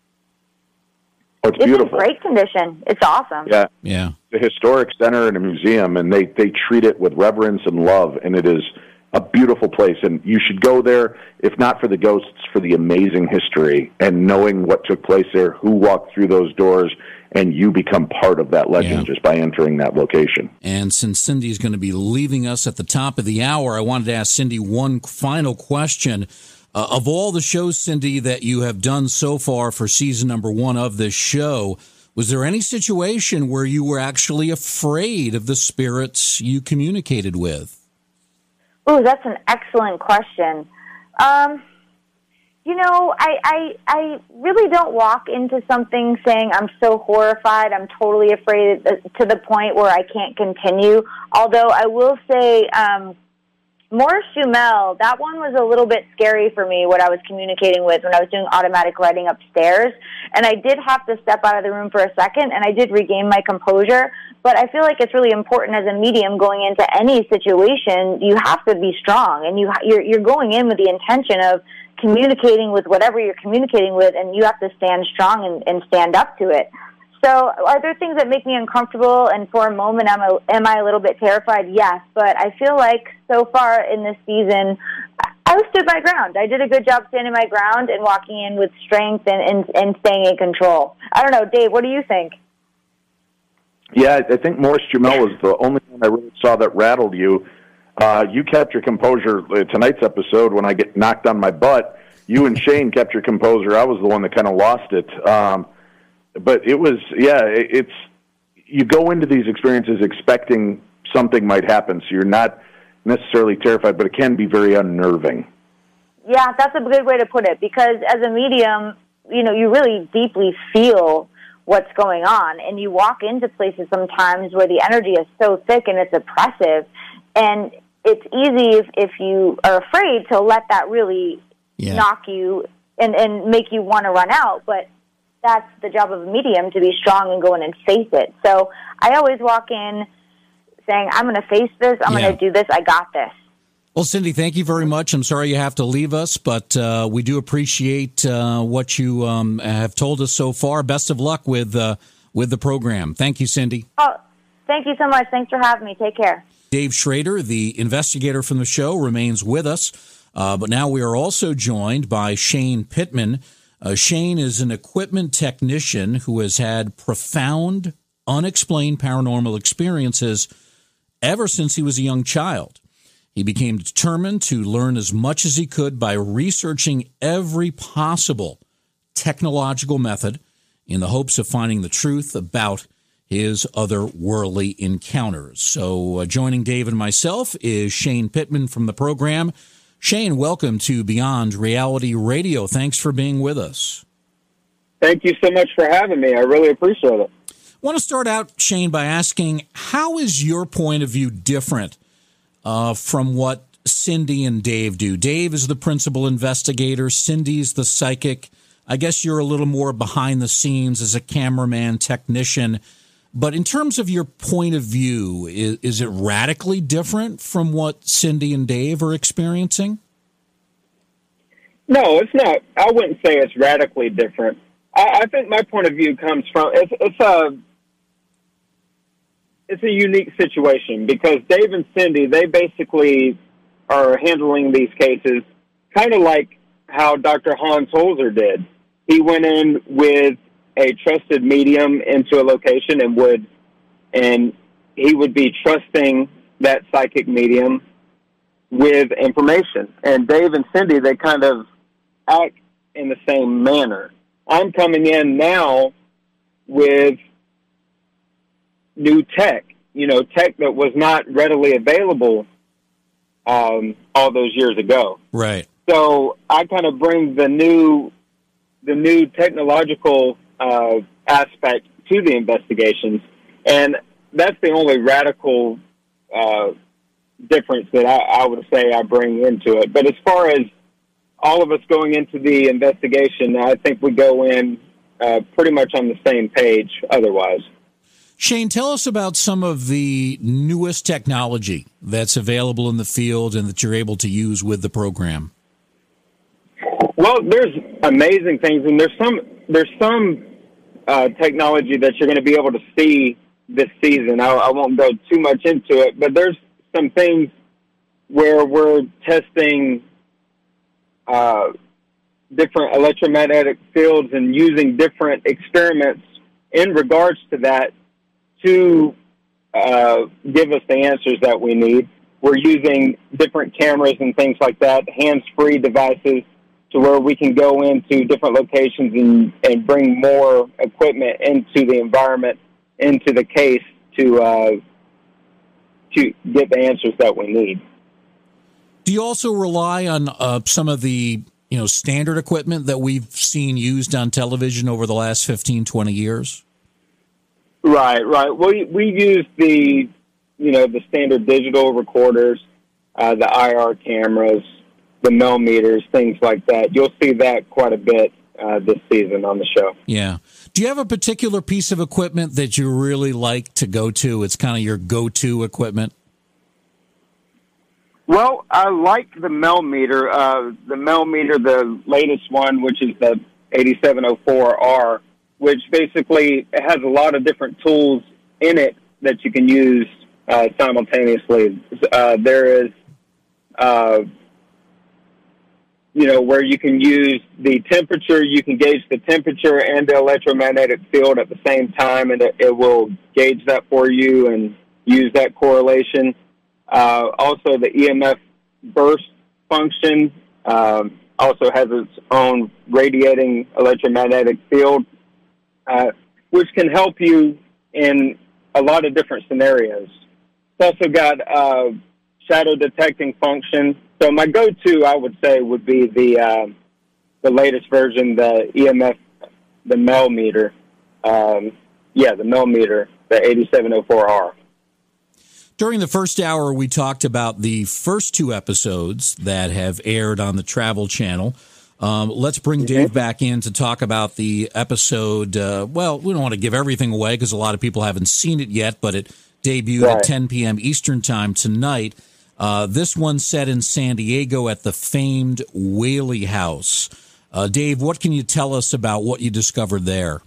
Speaker 6: Oh, it's,
Speaker 5: It's
Speaker 6: beautiful.
Speaker 5: in great condition. It's awesome.
Speaker 6: Yeah.
Speaker 3: Yeah.
Speaker 6: The historic center and a museum, and they, they treat it with reverence and love, and it is a beautiful place. And you should go there, if not for the ghosts, for the amazing history and knowing what took place there, who walked through those doors, and you become part of that legend yeah. just by entering that location.
Speaker 3: And since Cindy's going to be leaving us at the top of the hour, I wanted to ask Cindy one final question. Uh, of all the shows, Cindy, that you have done so far for season number one of this show, was there any situation where you were actually afraid of the spirits you communicated with?
Speaker 5: Oh, that's an excellent question. Um, you know, I, I I really don't walk into something saying I'm so horrified, I'm totally afraid to the point where I can't continue. Although I will say, um, Morris Jumel, that one was a little bit scary for me, what I was communicating with when I was doing automatic writing upstairs. And I did have to step out of the room for a second, and I did regain my composure. But I feel like it's really important as a medium going into any situation, you have to be strong. And you, you're, you're going in with the intention of communicating with whatever you're communicating with, and you have to stand strong and, and stand up to it. So are there things that make me uncomfortable, and for a moment am I, am I a little bit terrified? Yes, but I feel like so far in this season, I stood my ground. I did a good job standing my ground and walking in with strength and, and, and staying in control. I don't know, Dave, what do you think?
Speaker 6: Yeah, I think Morris Jumel was the only one I really saw that rattled you. Uh, you kept your composure. Tonight's episode, when I get knocked on my butt, you and Shane kept your composure. I was the one that kind of lost it. Um, but it was, yeah, it's, you go into these experiences expecting something might happen, so you're not necessarily terrified, but it can be very unnerving.
Speaker 5: Yeah, that's a good way to put it, because as a medium, you know, you really deeply feel what's going on, and you walk into places sometimes where the energy is so thick and it's oppressive, and it's easy if, if you are afraid to let that really yeah. knock you and, and make you want to run out, but that's the job of a medium, to be strong and go in and face it. So I always walk in saying, I'm going to face this, I'm yeah. going to do this, I got this.
Speaker 3: Well, Cindy, thank you very much. I'm sorry you have to leave us, but uh, we do appreciate uh, what you um, have told us so far. Best of luck with uh, with the program. Thank you, Cindy.
Speaker 5: Oh, thank you so much. Thanks for having me. Take care.
Speaker 3: Dave Schrader, the investigator from the show, remains with us, uh, but now we are also joined by Shane Pittman. Uh, Shane is an equipment technician who has had profound, unexplained paranormal experiences ever since he was a young child. He became determined to learn as much as he could by researching every possible technological method in the hopes of finding the truth about his otherworldly encounters. So uh, joining Dave and myself is Shane Pittman from the program. Shane, welcome to Beyond Reality Radio. Thanks for being with us.
Speaker 7: Thank you so much for having me. I really appreciate it.
Speaker 3: I want to start out, Shane, by asking, how is your point of view different Uh, from what Cindy and Dave do? Dave is the principal investigator. Cindy's the psychic. I guess you're a little more behind the scenes as a cameraman, technician. But in terms of your point of view, is, is it radically different from what Cindy and Dave are experiencing?
Speaker 7: No, it's not. I wouldn't say it's radically different. I, I think my point of view comes from, it's, it's a... It's a unique situation because Dave and Cindy, they basically are handling these cases kind of like how Doctor Hans Holzer did. He went in with a trusted medium into a location and would, and he would be trusting that psychic medium with information. And Dave and Cindy, they kind of act in the same manner. I'm coming in now with new tech, you know, tech that was not readily available um, all those years ago.
Speaker 3: Right.
Speaker 7: So I kind of bring the new, the new technological uh, aspect to the investigations, and that's the only radical uh, difference that I, I would say I bring into it. But as far as all of us going into the investigation, I think we go in uh, pretty much on the same page otherwise.
Speaker 3: Shane, tell us about some of the newest technology that's available in the field and that you're able to use with the program.
Speaker 7: Well, there's amazing things, and there's some there's some uh, technology that you're going to be able to see this season. I, I won't go too much into it, but there's some things where we're testing uh, different electromagnetic fields and using different experiments in regards to that, to uh, give us the answers that we need. We're using different cameras and things like that, hands-free devices, to where we can go into different locations and, and bring more equipment into the environment, into the case to uh, to get the answers that we need.
Speaker 3: Do you also rely on uh, some of the you know standard equipment that we've seen used on television over the last fifteen, twenty years?
Speaker 7: Right, right. We we use the you know the standard digital recorders, uh, the I R cameras, the millimeters, things like that. You'll see that quite a bit uh, this season on the show. Yeah.
Speaker 3: Do you have a particular piece of equipment that you really like to go to? It's kind of your go-to equipment.
Speaker 7: Well, I like the millimeter. Uh, the millimeter, the latest one, which is the eighty-seven oh four R, which basically has a lot of different tools in it that you can use uh, simultaneously. Uh, there is... Uh, you know, where you can use the temperature, you can gauge the temperature and the electromagnetic field at the same time, and it, it will gauge that for you and use that correlation. Uh, also, the E M F burst function um, also has its own radiating electromagnetic field, uh, which can help you in a lot of different scenarios. It's also got uh, shadow detecting function. So my go-to, I would say, would be the uh, the latest version, the E M F, the millimeter. Um, yeah, the millimeter, the eighty-seven oh four R.
Speaker 3: During the first hour, we talked about the first two episodes that have aired on the Travel Channel. Um, let's bring mm-hmm. Dave back in to talk about the episode. Uh, well, we don't want to give everything away because a lot of people haven't seen it yet, but it debuted right. at ten p.m. Eastern Time tonight. Uh, this one set in San Diego at the famed Whaley House. Uh, Dave, what can you tell us about what you discovered there?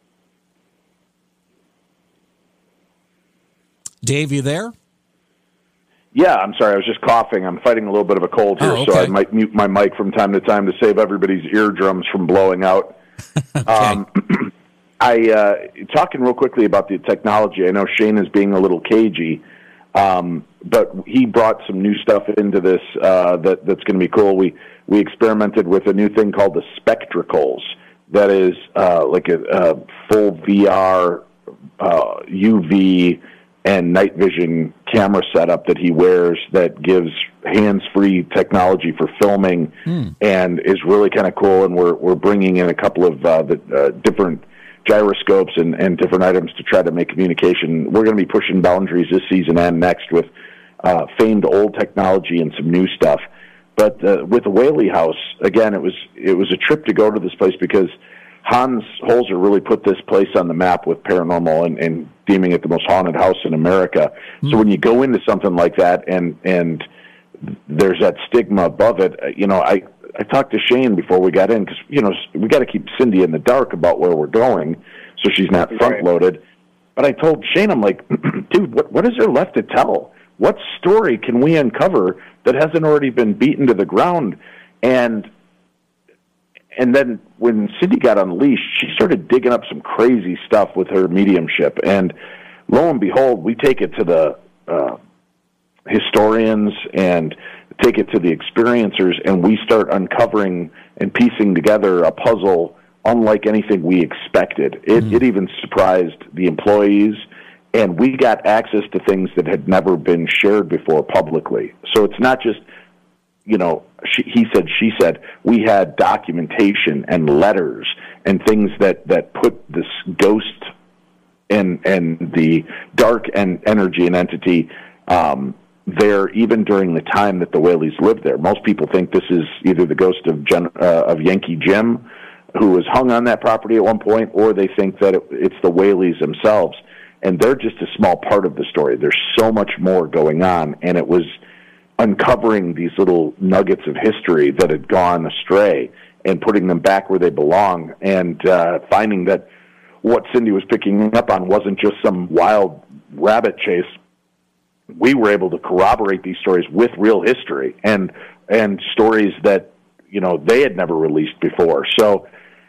Speaker 3: Dave, you there?
Speaker 6: Yeah, I'm sorry. I was just coughing. I'm fighting a little bit of a cold here, oh, okay. so I might mute my mic from time to time to save everybody's eardrums from blowing out. okay. um, I uh, talking real quickly about the technology. I know Shane is being a little cagey. Um, but he brought some new stuff into this uh, that that's going to be cool. We we experimented with a new thing called the Spectracles. That is uh, like a, a full V R, uh, U V, and night vision camera setup that he wears that gives hands-free technology for filming mm. and is really kind of cool. And we're we're bringing in a couple of uh, the uh, different gyroscopes and, and different items to try to make communication. We're going to be pushing boundaries this season and next with uh, famed old technology and some new stuff. But uh, with the Whaley House, again, it was it was a trip to go to this place because Hans Holzer really put this place on the map with paranormal and, and deeming it the most haunted house in America. Mm. So when you go into something like that and and there's that stigma above it, you know, I I talked to Shane before we got in because, you know, we got to keep Cindy in the dark about where we're going so she's not front-loaded. Right. But I told Shane, I'm like, dude, what, what is there left to tell? What story can we uncover that hasn't already been beaten to the ground? And and then when Cindy got unleashed, she started digging up some crazy stuff with her mediumship. And lo and behold, we take it to the uh, historians and take it to the experiencers, and we start uncovering and piecing together a puzzle unlike anything we expected. It, mm. it even surprised the employees, and we got access to things that had never been shared before publicly. So it's not just, you know, she, he said, she said. We had documentation and letters and things that, that put this ghost and and the dark and energy and entity um, there even during the time that the Whaleys lived there. Most people think this is either the ghost of Gen, uh, of Yankee Jim, who was hung on that property at one point, or they think that it, it's the Whaleys themselves. And they're just a small part of the story. There's so much more going on, and it was uncovering these little nuggets of history that had gone astray and putting them back where they belong, and uh, finding that what Cindy was picking up on wasn't just some wild rabbit chase. We were able to corroborate these stories with real history and and stories that, you know, they had never released before. So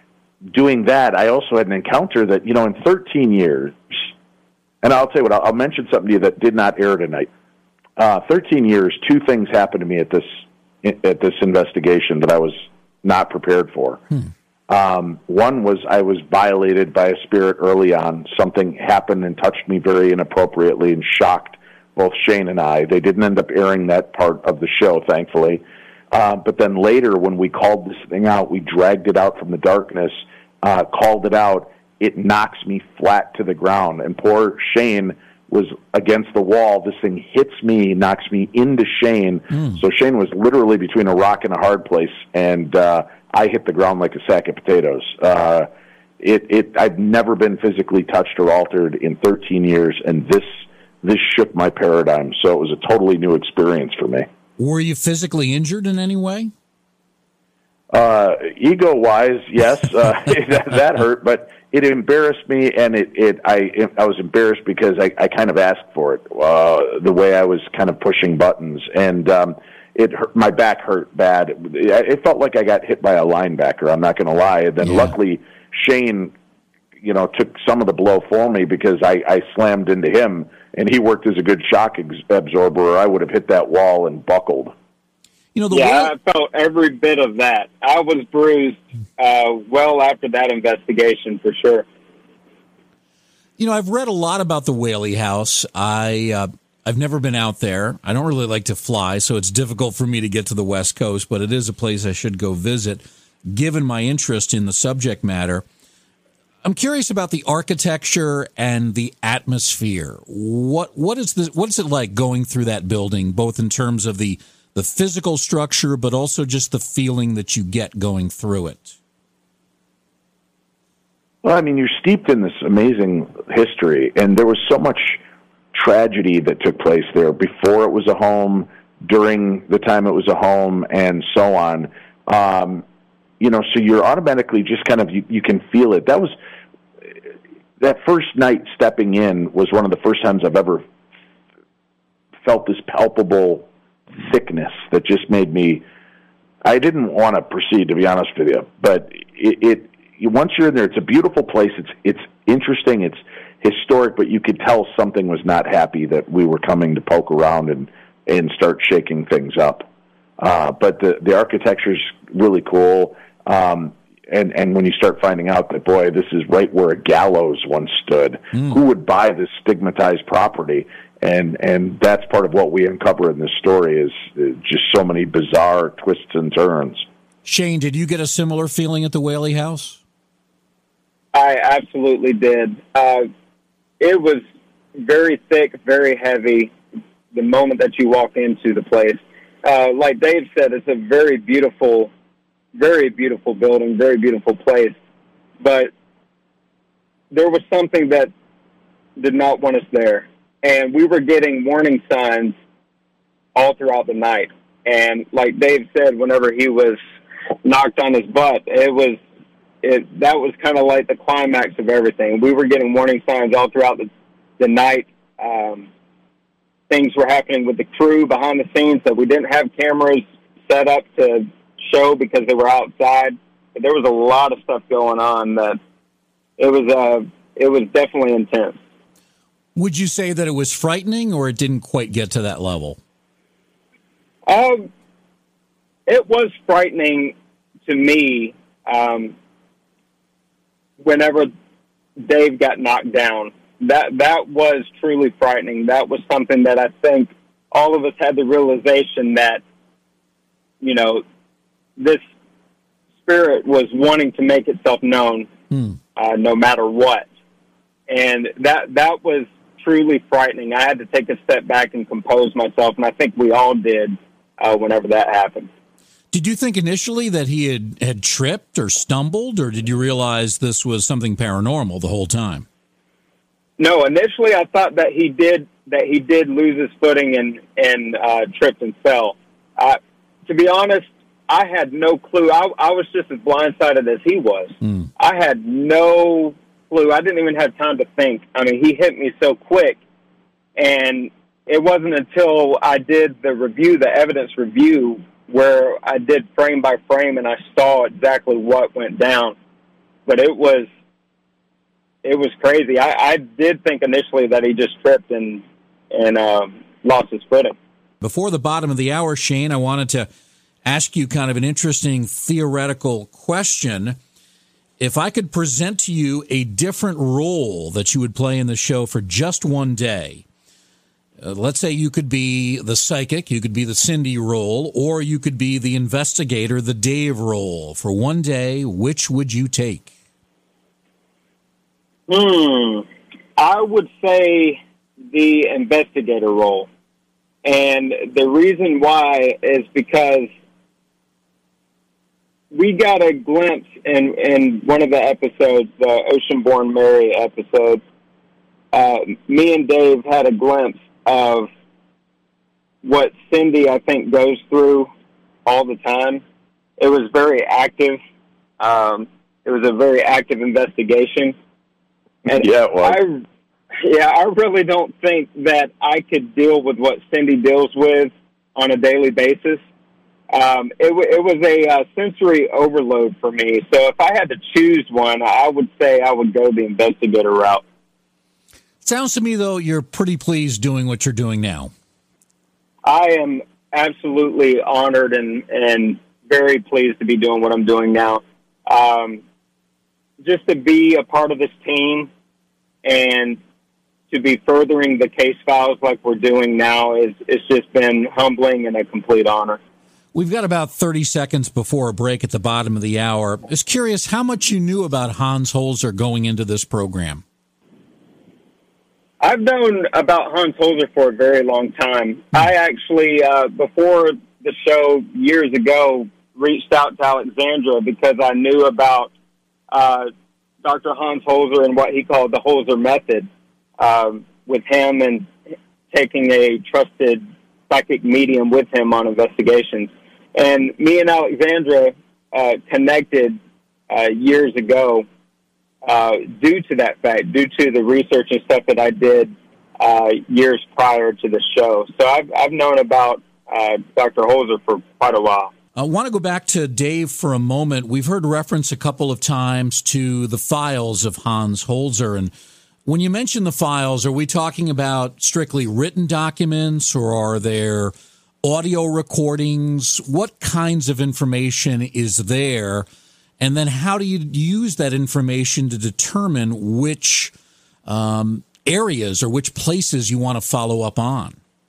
Speaker 6: doing that, I also had an encounter that, you know, in thirteen years, and I'll tell you what, I'll, I'll mention something to you that did not air tonight. Uh, thirteen years, two things happened to me at this at this investigation that I was not prepared for. Hmm. Um, one was I was violated by a spirit early on. Something happened and touched me very inappropriately and shocked both Shane and I. They didn't end up airing that part of the show, thankfully. Uh, but then later, when we called this thing out, we dragged it out from the darkness, uh, called it out. It knocks me flat to the ground. And poor Shane was against the wall. This thing hits me, knocks me into Shane. Mm. So Shane was literally between a rock and a hard place, and uh, I hit the ground like a sack of potatoes. Uh, it, it, I've never been physically touched or altered in thirteen years, and this this shook my paradigm. So it was a totally new experience for me.
Speaker 3: Were you physically injured in any way?
Speaker 6: Uh, ego-wise, yes, uh, that, that hurt, but it embarrassed me, and it, it I I was embarrassed because I, I kind of asked for it, uh, the way I was kind of pushing buttons, and um, it hurt, my back hurt bad. It, it felt like I got hit by a linebacker, I'm not going to lie. And then yeah. Luckily, Shane, you know, took some of the blow for me because I, I slammed into him, and he worked as a good shock ex- absorber, or I would have hit that wall and buckled.
Speaker 3: You know, the
Speaker 7: yeah,
Speaker 3: way-
Speaker 7: I felt every bit of that. I was bruised uh, well after that investigation, for sure.
Speaker 3: You know, I've read a lot about the Whaley House. I, uh, I've never been out there. I don't really like to fly, so it's difficult for me to get to the West Coast, but it is a place I should go visit, given my interest in the subject matter. I'm curious about the architecture and the atmosphere. What what is the what is it like going through that building, both in terms of the the physical structure, but also just the feeling that you get going through it?
Speaker 6: Well, I mean, you're steeped in this amazing history, and there was so much tragedy that took place there before it was a home, during the time it was a home, and so on. Um, you know, so you're automatically just kind of, you, you can feel it. That was, that first night stepping in was one of the first times I've ever felt this palpable thickness that just made me, I didn't want to proceed, to be honest with you, but it, it once you're in there, it's a beautiful place. It's it's interesting. It's historic, but you could tell something was not happy that we were coming to poke around and, and start shaking things up. Uh, but the, the architecture's really cool. Um, and, and when you start finding out that, boy, this is right where a gallows once stood, mm. who would buy this stigmatized property? And and that's part of what we uncover in this story is, is just so many bizarre twists and turns.
Speaker 3: Shane, did you get a similar feeling at the Whaley House?
Speaker 7: I absolutely did. Uh, it was very thick, very heavy the moment that you walk into the place. Uh, like Dave said, it's a very beautiful, very beautiful building, very beautiful place. But there was something that did not want us there. And we were getting warning signs all throughout the night. And like Dave said, whenever he was knocked on his butt, it was it that was kind of like the climax of everything. We were getting warning signs all throughout the, the night. Um, things were happening with the crew behind the scenes that we didn't have cameras set up to show because they were outside. But there was a lot of stuff going on that it was uh, it was definitely intense.
Speaker 3: Would you say that it was frightening, or it didn't quite get to that level?
Speaker 7: Um, it was frightening to me um, whenever Dave got knocked down. That that was truly frightening. That was something that I think all of us had the realization that, you know, this spirit was wanting to make itself known hmm. uh, no matter what. And that that was truly frightening. I had to take a step back and compose myself, and I think we all did uh, whenever that happened.
Speaker 3: Did you think initially that he had, had tripped or stumbled, or did you realize this was something paranormal the whole time?
Speaker 7: No, initially I thought that he did that he did lose his footing and and uh, tripped and fell. Uh, to be honest, I had no clue. I, I was just as blindsided as he was. Mm. I had no clue. I didn't even have time to think. I mean, he hit me so quick, and it wasn't until I did the review, the evidence review, where I did frame by frame and I saw exactly what went down. but it was it was crazy. I, I did think initially that he just tripped and and um, lost his footing.
Speaker 3: Before the bottom of the hour, Shane, I wanted to ask you kind of an interesting theoretical question. If I could present to you a different role that you would play in the show for just one day, uh, let's say you could be the psychic, you could be the Cindy role, or you could be the investigator, the Dave role. For one day, which would you take?
Speaker 7: Hmm. I would say the investigator role. And the reason why is because we got a glimpse in, in one of the episodes, the Oceanborn Mary episode. Uh, me and Dave had a glimpse of what Cindy, I think, goes through all the time. It was very active. Um, it was a very active investigation. And
Speaker 6: yeah, it was.
Speaker 7: I, yeah, I really don't think that I could deal with what Cindy deals with on a daily basis. Um, it, w- it was a uh, sensory overload for me. So if I had to choose one, I would say I would go the investigator route.
Speaker 3: Sounds to me, though, you're pretty pleased doing what you're doing now.
Speaker 7: I am absolutely honored and, and very pleased to be doing what I'm doing now. Um, just to be a part of this team and to be furthering the case files like we're doing now is it's just been humbling and a complete honor.
Speaker 3: We've got about thirty seconds before a break at the bottom of the hour. I was curious how much you knew about Hans Holzer going into this program.
Speaker 7: I've known about Hans Holzer for a very long time. I actually, uh, before the show years ago, reached out to Alexandra because I knew about uh, Doctor Hans Holzer and what he called the Holzer method um, with him and taking a trusted psychic medium with him on investigations. And me and Alexandra uh, connected uh, years ago uh, due to that fact, due to the research and stuff that I did uh, years prior to the show. So I've, I've known about uh, Doctor Holzer for quite a while.
Speaker 3: I want to go back to Dave for a moment. We've heard reference a couple of times to the files of Hans Holzer. And when you mention the files, are we talking about strictly written documents, or are there audio recordings? What kinds of information is there? And then how do you use that information to determine which um, areas or which places you want to follow up on?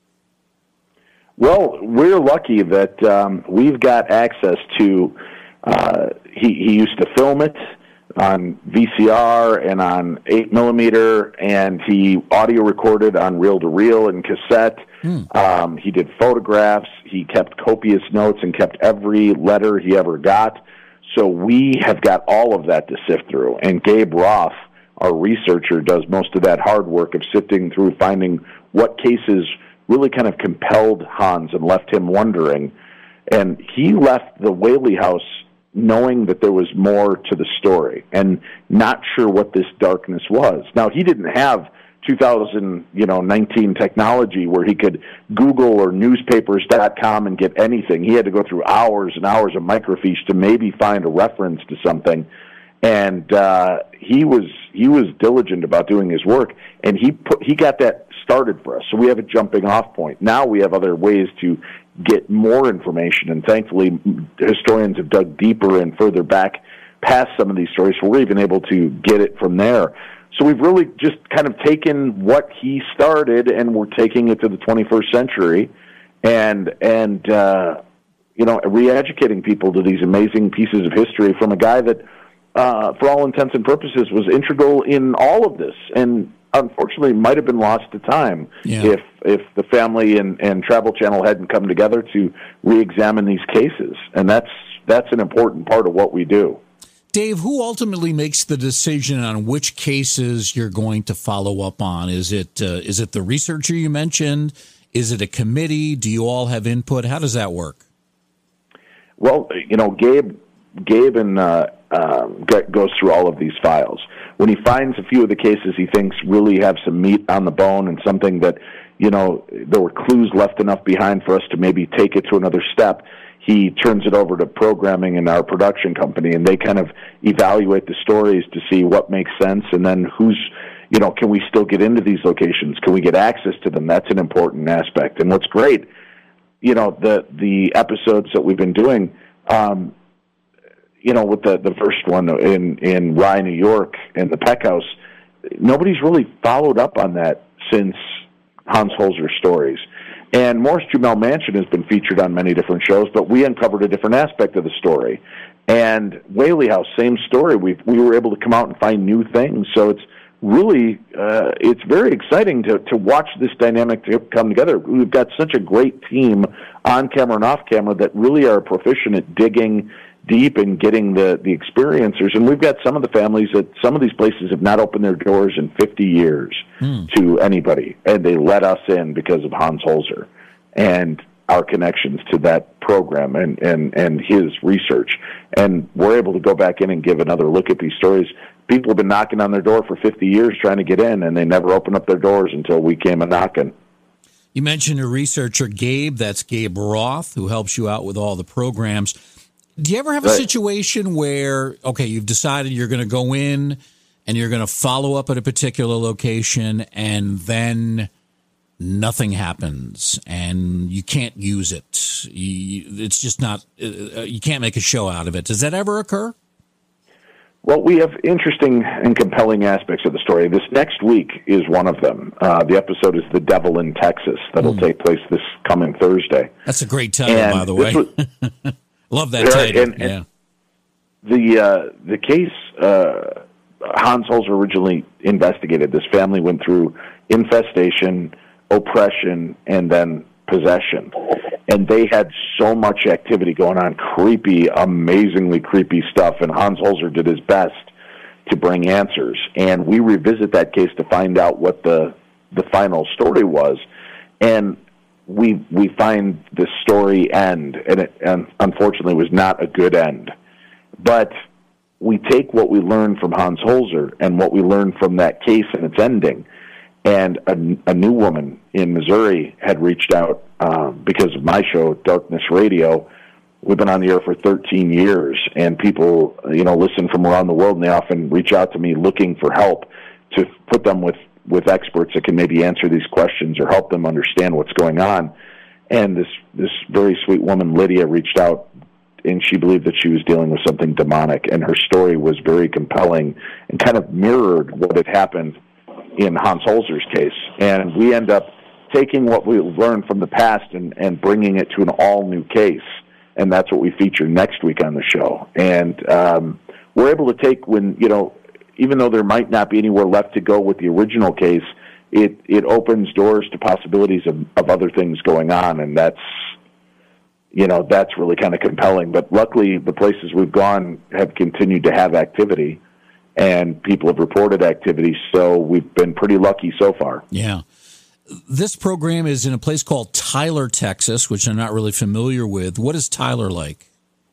Speaker 6: Well, we're lucky that um, we've got access to, uh, he, he used to film it on V C R and on eight millimeter, and he audio recorded on reel-to-reel and cassette. Mm. Um, he did photographs. He kept copious notes and kept every letter he ever got. So we have got all of that to sift through. And Gabe Roth, our researcher, does most of that hard work of sifting through, finding what cases really kind of compelled Hans and left him wondering. And he left the Whaley House knowing that there was more to the story and not sure what this darkness was. Now, he didn't have two thousand, you know, nineteen technology where he could Google or newspapers dot com and get anything. He had to go through hours and hours of microfiche to maybe find a reference to something. And uh, he was he was diligent about doing his work, and he put, he got that started for us. So we have a jumping off point. Now we have other ways to get more information, and thankfully historians have dug deeper and further back past some of these stories, so we're even able to get it from there. So we've really just kind of taken what he started, and we're taking it to the twenty-first century, and and uh, you know, re-educating people to these amazing pieces of history from a guy that, uh, for all intents and purposes, was integral in all of this, and unfortunately might have been lost to time yeah. if if the family and, and Travel Channel hadn't come together to re-examine these cases, and that's that's an important part of what we do.
Speaker 3: Dave, who ultimately makes the decision on which cases you're going to follow up on? Is it uh, is it the researcher you mentioned? Is it a committee? Do you all have input? How does that work?
Speaker 6: Well, you know, Gabe, Gabe and uh, uh, goes through all of these files. When he finds a few of the cases he thinks really have some meat on the bone and something that, you know, there were clues left enough behind for us to maybe take it to another step, he turns it over to programming in our production company, and they kind of evaluate the stories to see what makes sense, and then who's, you know, can we still get into these locations? Can we get access to them? That's an important aspect. And what's great, you know, the the episodes that we've been doing, um, you know, with the, the first one in, in Rye, New York, and the Peck House, nobody's really followed up on that since Hans Holzer Stories. And Morris Jumel Mansion has been featured on many different shows, but we uncovered a different aspect of the story. And Whaley House, same story. We we were able to come out and find new things. So it's really, uh, it's very exciting to, to watch this dynamic to come together. We've got such a great team on camera and off camera that really are proficient at digging deep and getting the, the experiencers. And we've got some of the families that some of these places have not opened their doors in fifty years mm. to anybody. And they let us in because of Hans Holzer and our connections to that program and, and, and his research. And we're able to go back in and give another look at these stories. People have been knocking on their door for fifty years trying to get in, and they never opened up their doors until we came a knocking.
Speaker 3: You mentioned a researcher, Gabe. That's Gabe Roth, who helps you out with all the programs. Do you ever have a right. situation where, okay, you've decided you're going to go in and you're going to follow up at a particular location, and then nothing happens and you can't use it? You, it's just not, uh, you can't make a show out of it. Does that ever occur?
Speaker 6: Well, we have interesting and compelling aspects of the story. This next week is one of them. Uh, the episode is The Devil in Texas. That'll mm. take place this coming Thursday.
Speaker 3: That's a great title, and by the way. Was, Love that
Speaker 6: right,
Speaker 3: title.
Speaker 6: And,
Speaker 3: yeah.
Speaker 6: and the uh, the case uh, Hans Holzer originally investigated. This family went through infestation, oppression, and then possession. And they had so much activity going on, creepy, amazingly creepy stuff, and Hans Holzer did his best to bring answers. And we revisit that case to find out what the the final story was. And we we find the story end, and it and unfortunately was not a good end. But we take what we learned from Hans Holzer and what we learned from that case and its ending. And a, a new woman in Missouri had reached out uh, because of my show, Darkness Radio. We've been on the air for thirteen years, and people, you know, listen from around the world, and they often reach out to me looking for help to put them with, with experts that can maybe answer these questions or help them understand what's going on. And this this very sweet woman, Lydia, reached out, and she believed that she was dealing with something demonic, and her story was very compelling and kind of mirrored what had happened in Hans Holzer's case. And we end up taking what we learned from the past and, and bringing it to an all-new case, and that's what we feature next week on the show. And um, we're able to take when, you know, even though there might not be anywhere left to go with the original case, it, it opens doors to possibilities of, of other things going on, and that's, you know, that's really kind of compelling. But luckily, the places we've gone have continued to have activity, and people have reported activity, so we've been pretty lucky so far.
Speaker 3: Yeah. This program is in a place called Tyler, Texas, which I'm not really familiar with. What is Tyler like?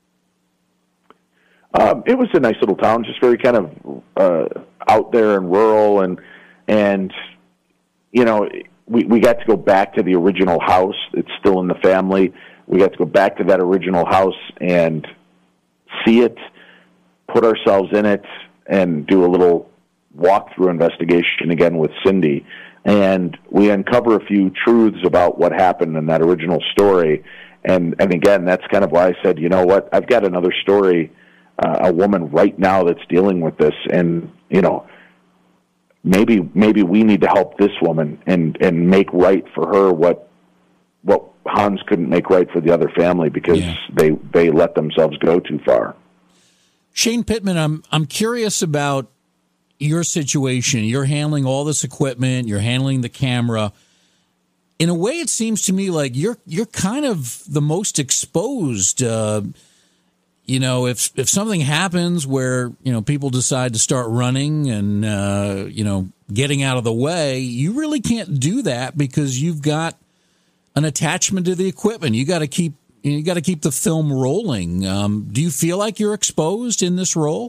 Speaker 6: Um, it was a nice little town, just very kind of uh, out there and rural, and and you know, we we got to go back to the original house. It's still in the family. We got to go back to that original house and see it, put ourselves in it, and do a little walkthrough investigation again with Cindy. And we uncover a few truths about what happened in that original story. And, and again, that's kind of why I said, you know what, I've got another story, uh, a woman right now that's dealing with this. And, you know, maybe maybe we need to help this woman and, and make right for her what what Hans couldn't make right for the other family because yeah. they, they let themselves go too far.
Speaker 3: Shane Pittman, I'm I'm curious about your situation. You're handling all this equipment. You're handling the camera. In a way, it seems to me like you're you're kind of the most exposed. Uh, you know, if if something happens where you know people decide to start running and uh, you know getting out of the way, you really can't do that because you've got an attachment to the equipment. You got to keep. You got to keep the film rolling. Um, do you feel like you're exposed in this role?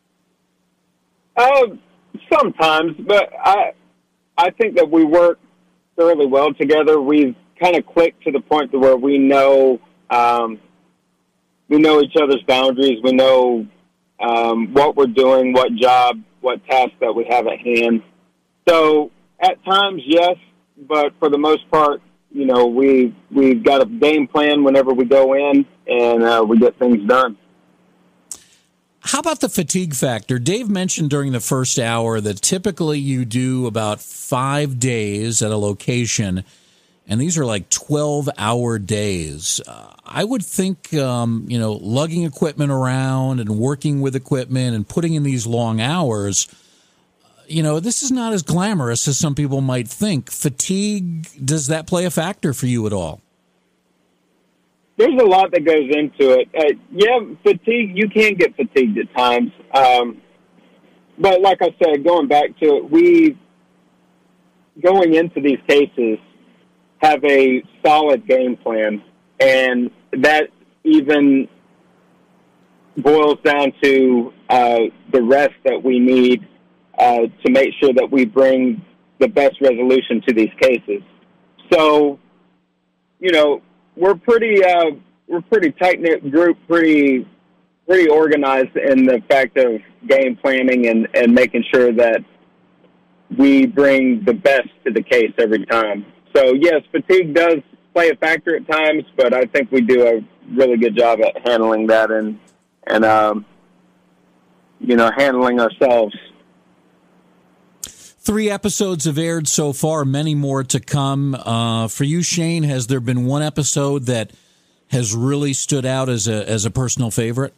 Speaker 7: Uh, sometimes, but I I think that we work fairly well together. We've kind of clicked to the point to where we know um, we know each other's boundaries. We know um, what we're doing, what job, what task that we have at hand. So at times, yes, but for the most part, you know, we, we've got a game plan whenever we go in, and uh, we get things done.
Speaker 3: How about the fatigue factor? Dave mentioned during the first hour that typically you do about five days at a location, and these are like twelve-hour days. Uh, I would think, um, you know, lugging equipment around and working with equipment and putting in these long hours, you know, this is not as glamorous as some people might think. Fatigue, does that play a factor for you at all?
Speaker 7: There's a lot that goes into it. Uh, yeah, fatigue, you can get fatigued at times. Um, but like I said, going back to it, we, going into these cases, have a solid game plan. And that even boils down to uh, the rest that we need uh, to make sure that we bring the best resolution to these cases. So, you know, we're pretty uh, we're pretty tight knit group, pretty pretty organized in the fact of game planning and, and making sure that we bring the best to the case every time. So yes, fatigue does play a factor at times, but I think we do a really good job at handling that and and um, you know, handling ourselves.
Speaker 3: Three episodes have aired so far, many more to come. Uh, for you, Shane, has there been one episode that has really stood out as a as a personal favorite?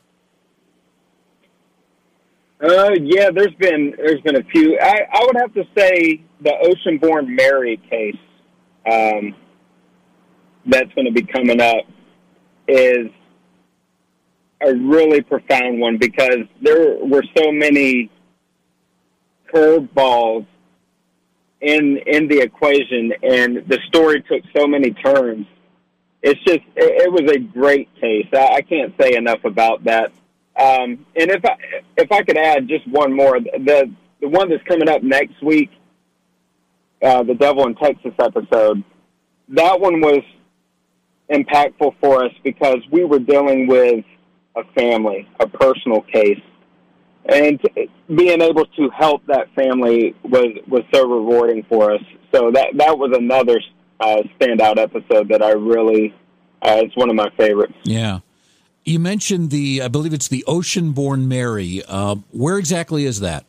Speaker 7: Uh, yeah, there's been there's been a few. I, I would have to say the Ocean-born Mary case um, that's going to be coming up is a really profound one because there were so many curveballs in in the equation, and the story took so many turns. It's just it, it was a great case. I, I can't say enough about that. Um, and if I if I could add just one more, the the one that's coming up next week, uh, the Devil in Texas episode, that one was impactful for us because we were dealing with a family, a personal case. And being able to help that family was, was so rewarding for us. So that that was another uh, standout episode that I really, uh, it's one of my favorites.
Speaker 3: Yeah. You mentioned the, I believe it's the Ocean-born Mary. Uh, where exactly is that?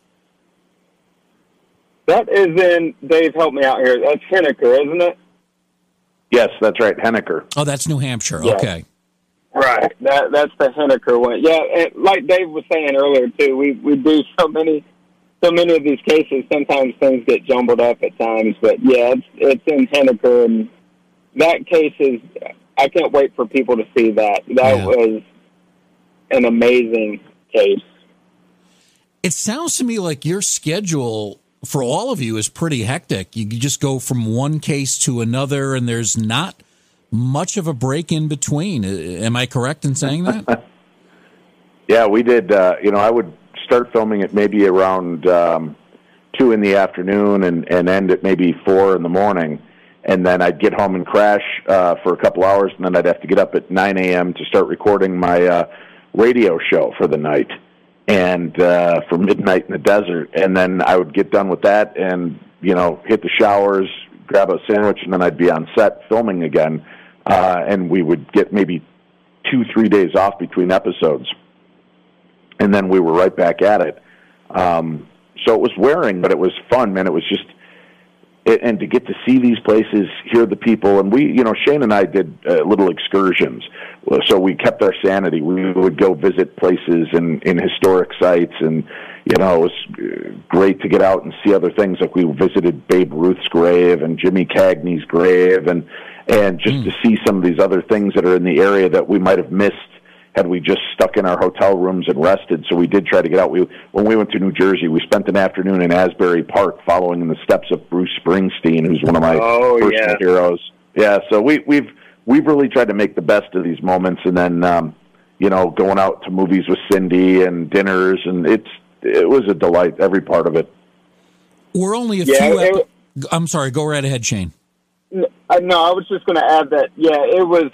Speaker 7: That is in, Dave, help me out here. That's Henniker, isn't it?
Speaker 6: Yes, that's right, Henniker.
Speaker 3: Oh, that's New Hampshire.
Speaker 7: Yeah.
Speaker 3: Okay.
Speaker 7: Right, that that's the Henniker one. Yeah, and like Dave was saying earlier too, we we do so many so many of these cases. Sometimes things get jumbled up at times, but yeah, it's it's in Henniker, and that case is. I can't wait for people to see that. That yeah. was an amazing case.
Speaker 3: It sounds to me like your schedule for all of you is pretty hectic. You just go from one case to another, and there's not much of a break in between. Am I correct in saying that?
Speaker 6: Yeah, we did. Uh, you know, I would start filming at maybe around um, two in the afternoon and, and end at maybe four in the morning. And then I'd get home and crash uh, for a couple hours, and then I'd have to get up at nine a.m. to start recording my uh, radio show for the night and uh, for Midnight in the Desert. And then I would get done with that and, you know, hit the showers, grab a sandwich, and then I'd be on set filming again. Uh, and we would get maybe two, three days off between episodes. And then we were right back at it. Um, so it was wearing, but it was fun, man. It was just, it, and to get to see these places, hear the people, and we, you know, Shane and I did uh, little excursions. So we kept our sanity. We would go visit places in, in historic sites, and, you know, it was great to get out and see other things. Like we visited Babe Ruth's grave and Jimmy Cagney's grave, and and just mm. to see some of these other things that are in the area that we might have missed had we just stuck in our hotel rooms and rested. So we did try to get out. We when we went to New Jersey, we spent an afternoon in Asbury Park following in the steps of Bruce Springsteen, who's one of my
Speaker 7: oh,
Speaker 6: personal
Speaker 7: yeah.
Speaker 6: heroes. Yeah, so we, we've we've really tried to make the best of these moments, and then um, you know, going out to movies with Cindy and dinners, and it's it was a delight, every part of it.
Speaker 3: We're only a
Speaker 7: yeah,
Speaker 3: few.
Speaker 7: It,
Speaker 3: ep- I'm sorry. Go right ahead, Shane.
Speaker 7: No, I was just going to add that. Yeah, it was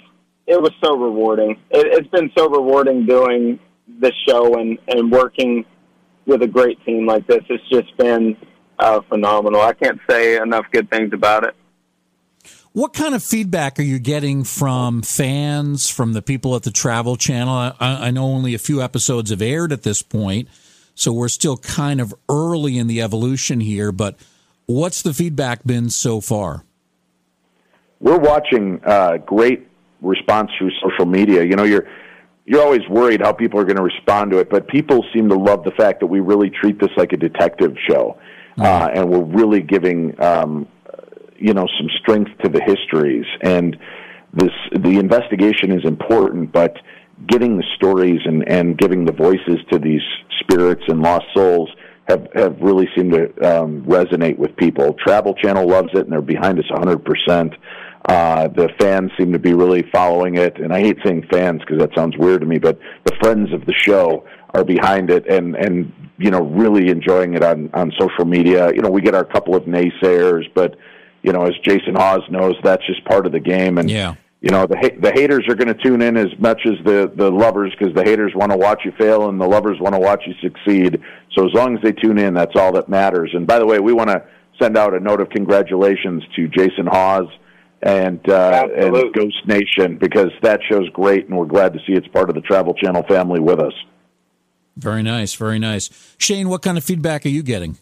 Speaker 7: it was so rewarding. It, it's been so rewarding doing this show and, and working with a great team like this. It's just been uh, phenomenal. I can't say enough good things about it.
Speaker 3: What kind of feedback are you getting from fans, from the people at the Travel Channel? I, I know only a few episodes have aired at this point, so we're still kind of early in the evolution here, but what's the feedback been so far?
Speaker 6: We're watching uh, great response through social media. You know, you're you're always worried how people are going to respond to it, but people seem to love the fact that we really treat this like a detective show, mm-hmm. uh, and we're really giving, um, you know, some strength to the histories. And this the investigation is important, but getting the stories and, and giving the voices to these spirits and lost souls have, have really seemed to um, resonate with people. Travel Channel loves it, and they're behind us one hundred percent. Uh, the fans seem to be really following it, and I hate saying fans because that sounds weird to me, but the friends of the show are behind it and, and you know, really enjoying it on, on social media. You know, we get our couple of naysayers, but, you know, as Jason Hawes knows, that's just part of the game. And,
Speaker 3: yeah.
Speaker 6: you know, the the haters are going to tune in as much as the, the lovers, because the haters want to watch you fail and the lovers want to watch you succeed. So as long as they tune in, that's all that matters. And by the way, we want to send out a note of congratulations to Jason Hawes and uh, and Ghost Nation, because that show's great, and we're glad to see it's part of the Travel Channel family with us.
Speaker 3: Very nice, very nice. Shane, what kind of feedback are you getting?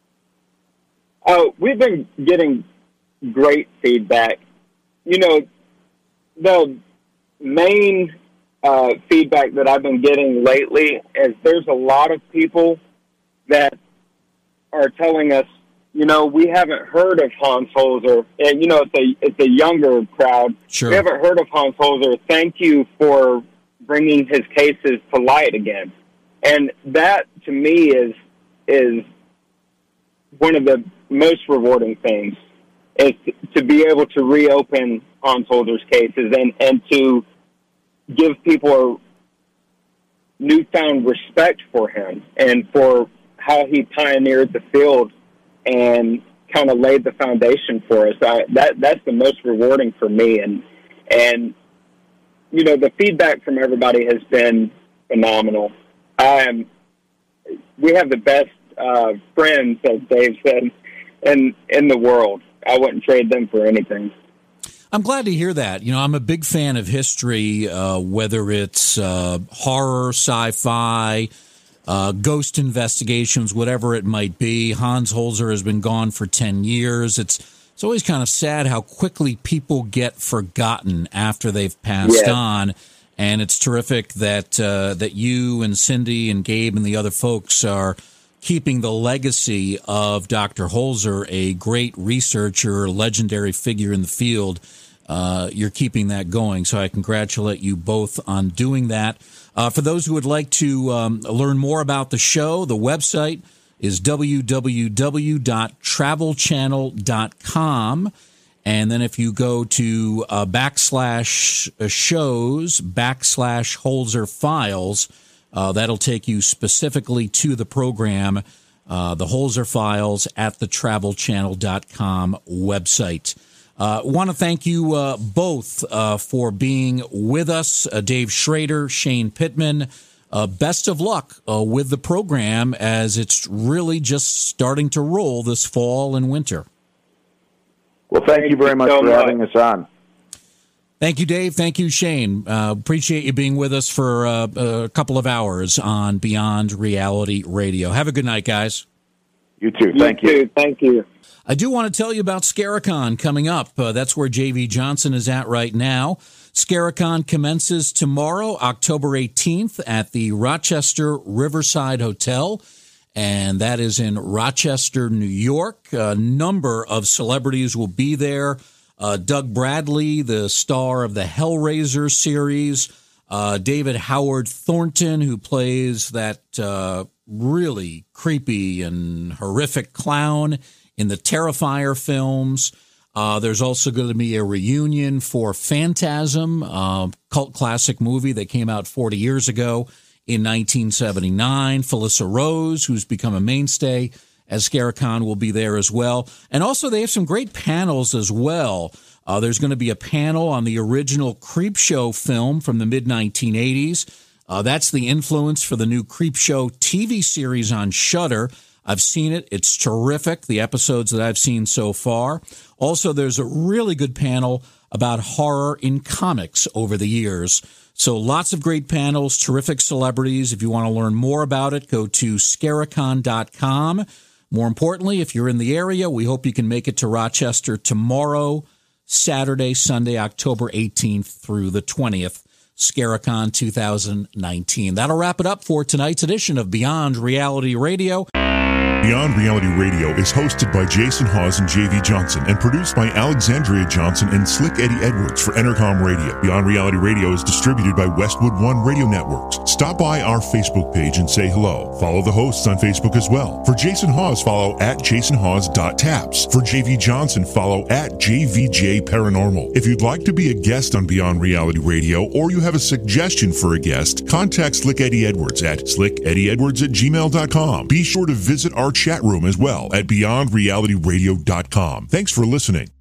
Speaker 7: Oh, we've been getting great feedback. You know, the main uh, feedback that I've been getting lately is there's a lot of people that are telling us, you know, we haven't heard of Hans Holzer, and, you know, it's a, it's a younger crowd.
Speaker 3: Sure.
Speaker 7: We haven't heard of Hans Holzer. Thank you for bringing his cases to light again. And that, to me, is is one of the most rewarding things, is to be able to reopen Hans Holzer's cases and, and to give people a newfound respect for him and for how he pioneered the field and kind of laid the foundation for us. I, that that's the most rewarding for me. And, and you know, the feedback from everybody has been phenomenal. Um, we have the best uh, friends, as Dave said, in, in the world. I wouldn't trade them for anything.
Speaker 3: I'm glad to hear that. You know, I'm a big fan of history, uh, whether it's uh, horror, sci-fi, Uh, ghost investigations, whatever it might be. Hans Holzer has been gone for ten years. It's it's always kind of sad how quickly people get forgotten after they've passed
Speaker 7: yeah.
Speaker 3: on. And it's terrific that uh, that you and Cindy and Gabe and the other folks are keeping the legacy of Doctor Holzer, a great researcher, legendary figure in the field. Uh, you're keeping that going, so I congratulate you both on doing that. Uh, for those who would like to um, learn more about the show, the website is w w w dot travel channel dot com. And then if you go to uh, backslash shows, backslash Holzer Files, uh, that'll take you specifically to the program, uh, the Holzer Files at the travel channel dot com website. I uh, want to thank you uh, both uh, for being with us, uh, Dave Schrader, Shane Pittman. Uh, best of luck uh, with the program as it's really just starting to roll this fall and winter.
Speaker 6: Well, thank, thank you very much so for much. having us on.
Speaker 3: Thank you, Dave. Thank you, Shane. Uh, appreciate you being with us for uh, a couple of hours on Beyond Reality Radio. Have a good night, guys.
Speaker 6: You too. Thank you.
Speaker 7: You too. Thank you.
Speaker 3: I do want to tell you about Scaricon coming up. Uh, that's where J V Johnson is at right now. Scaricon commences tomorrow, October eighteenth, at the Rochester Riverside Hotel, and that is in Rochester, New York. A number of celebrities will be there. Uh, Doug Bradley, the star of the Hellraiser series, uh, David Howard Thornton, who plays that uh, really creepy and horrific clown in the Terrifier films. Uh, there's also going to be a reunion for Phantasm, uh, cult classic movie that came out forty years ago in nineteen seventy-nine. Felissa Rose, who's become a mainstay as Scaricon, will be there as well. And also they have some great panels as well. Uh, there's going to be a panel on the original Creepshow film from the mid nineteen eighties. Uh, that's the influence for the new Creepshow T V series on Shudder. I've seen it. It's terrific, the episodes that I've seen so far. Also, there's a really good panel about horror in comics over the years. So lots of great panels, terrific celebrities. If you want to learn more about it, go to Scaricon dot com. More importantly, if you're in the area, we hope you can make it to Rochester tomorrow, Saturday, Sunday, October eighteenth through the twentieth. Scaricon two thousand nineteen. That'll wrap it up for tonight's edition of Beyond Reality Radio.
Speaker 2: Beyond Reality Radio is hosted by Jason Hawes and J V Johnson and produced by Alexandria Johnson and Slick Eddie Edwards for Entercom Radio. Beyond Reality Radio is distributed by Westwood One Radio Networks. Stop by our Facebook page and say hello. Follow the hosts on Facebook as well. For Jason Hawes, follow at jason hawes dot taps. For J V Johnson, follow at J V J Paranormal. If you'd like to be a guest on Beyond Reality Radio or you have a suggestion for a guest, contact Slick Eddie Edwards at slick eddie edwards at gmail dot com. Be sure to visit our chat room as well at beyond reality radio dot com. Thanks for listening.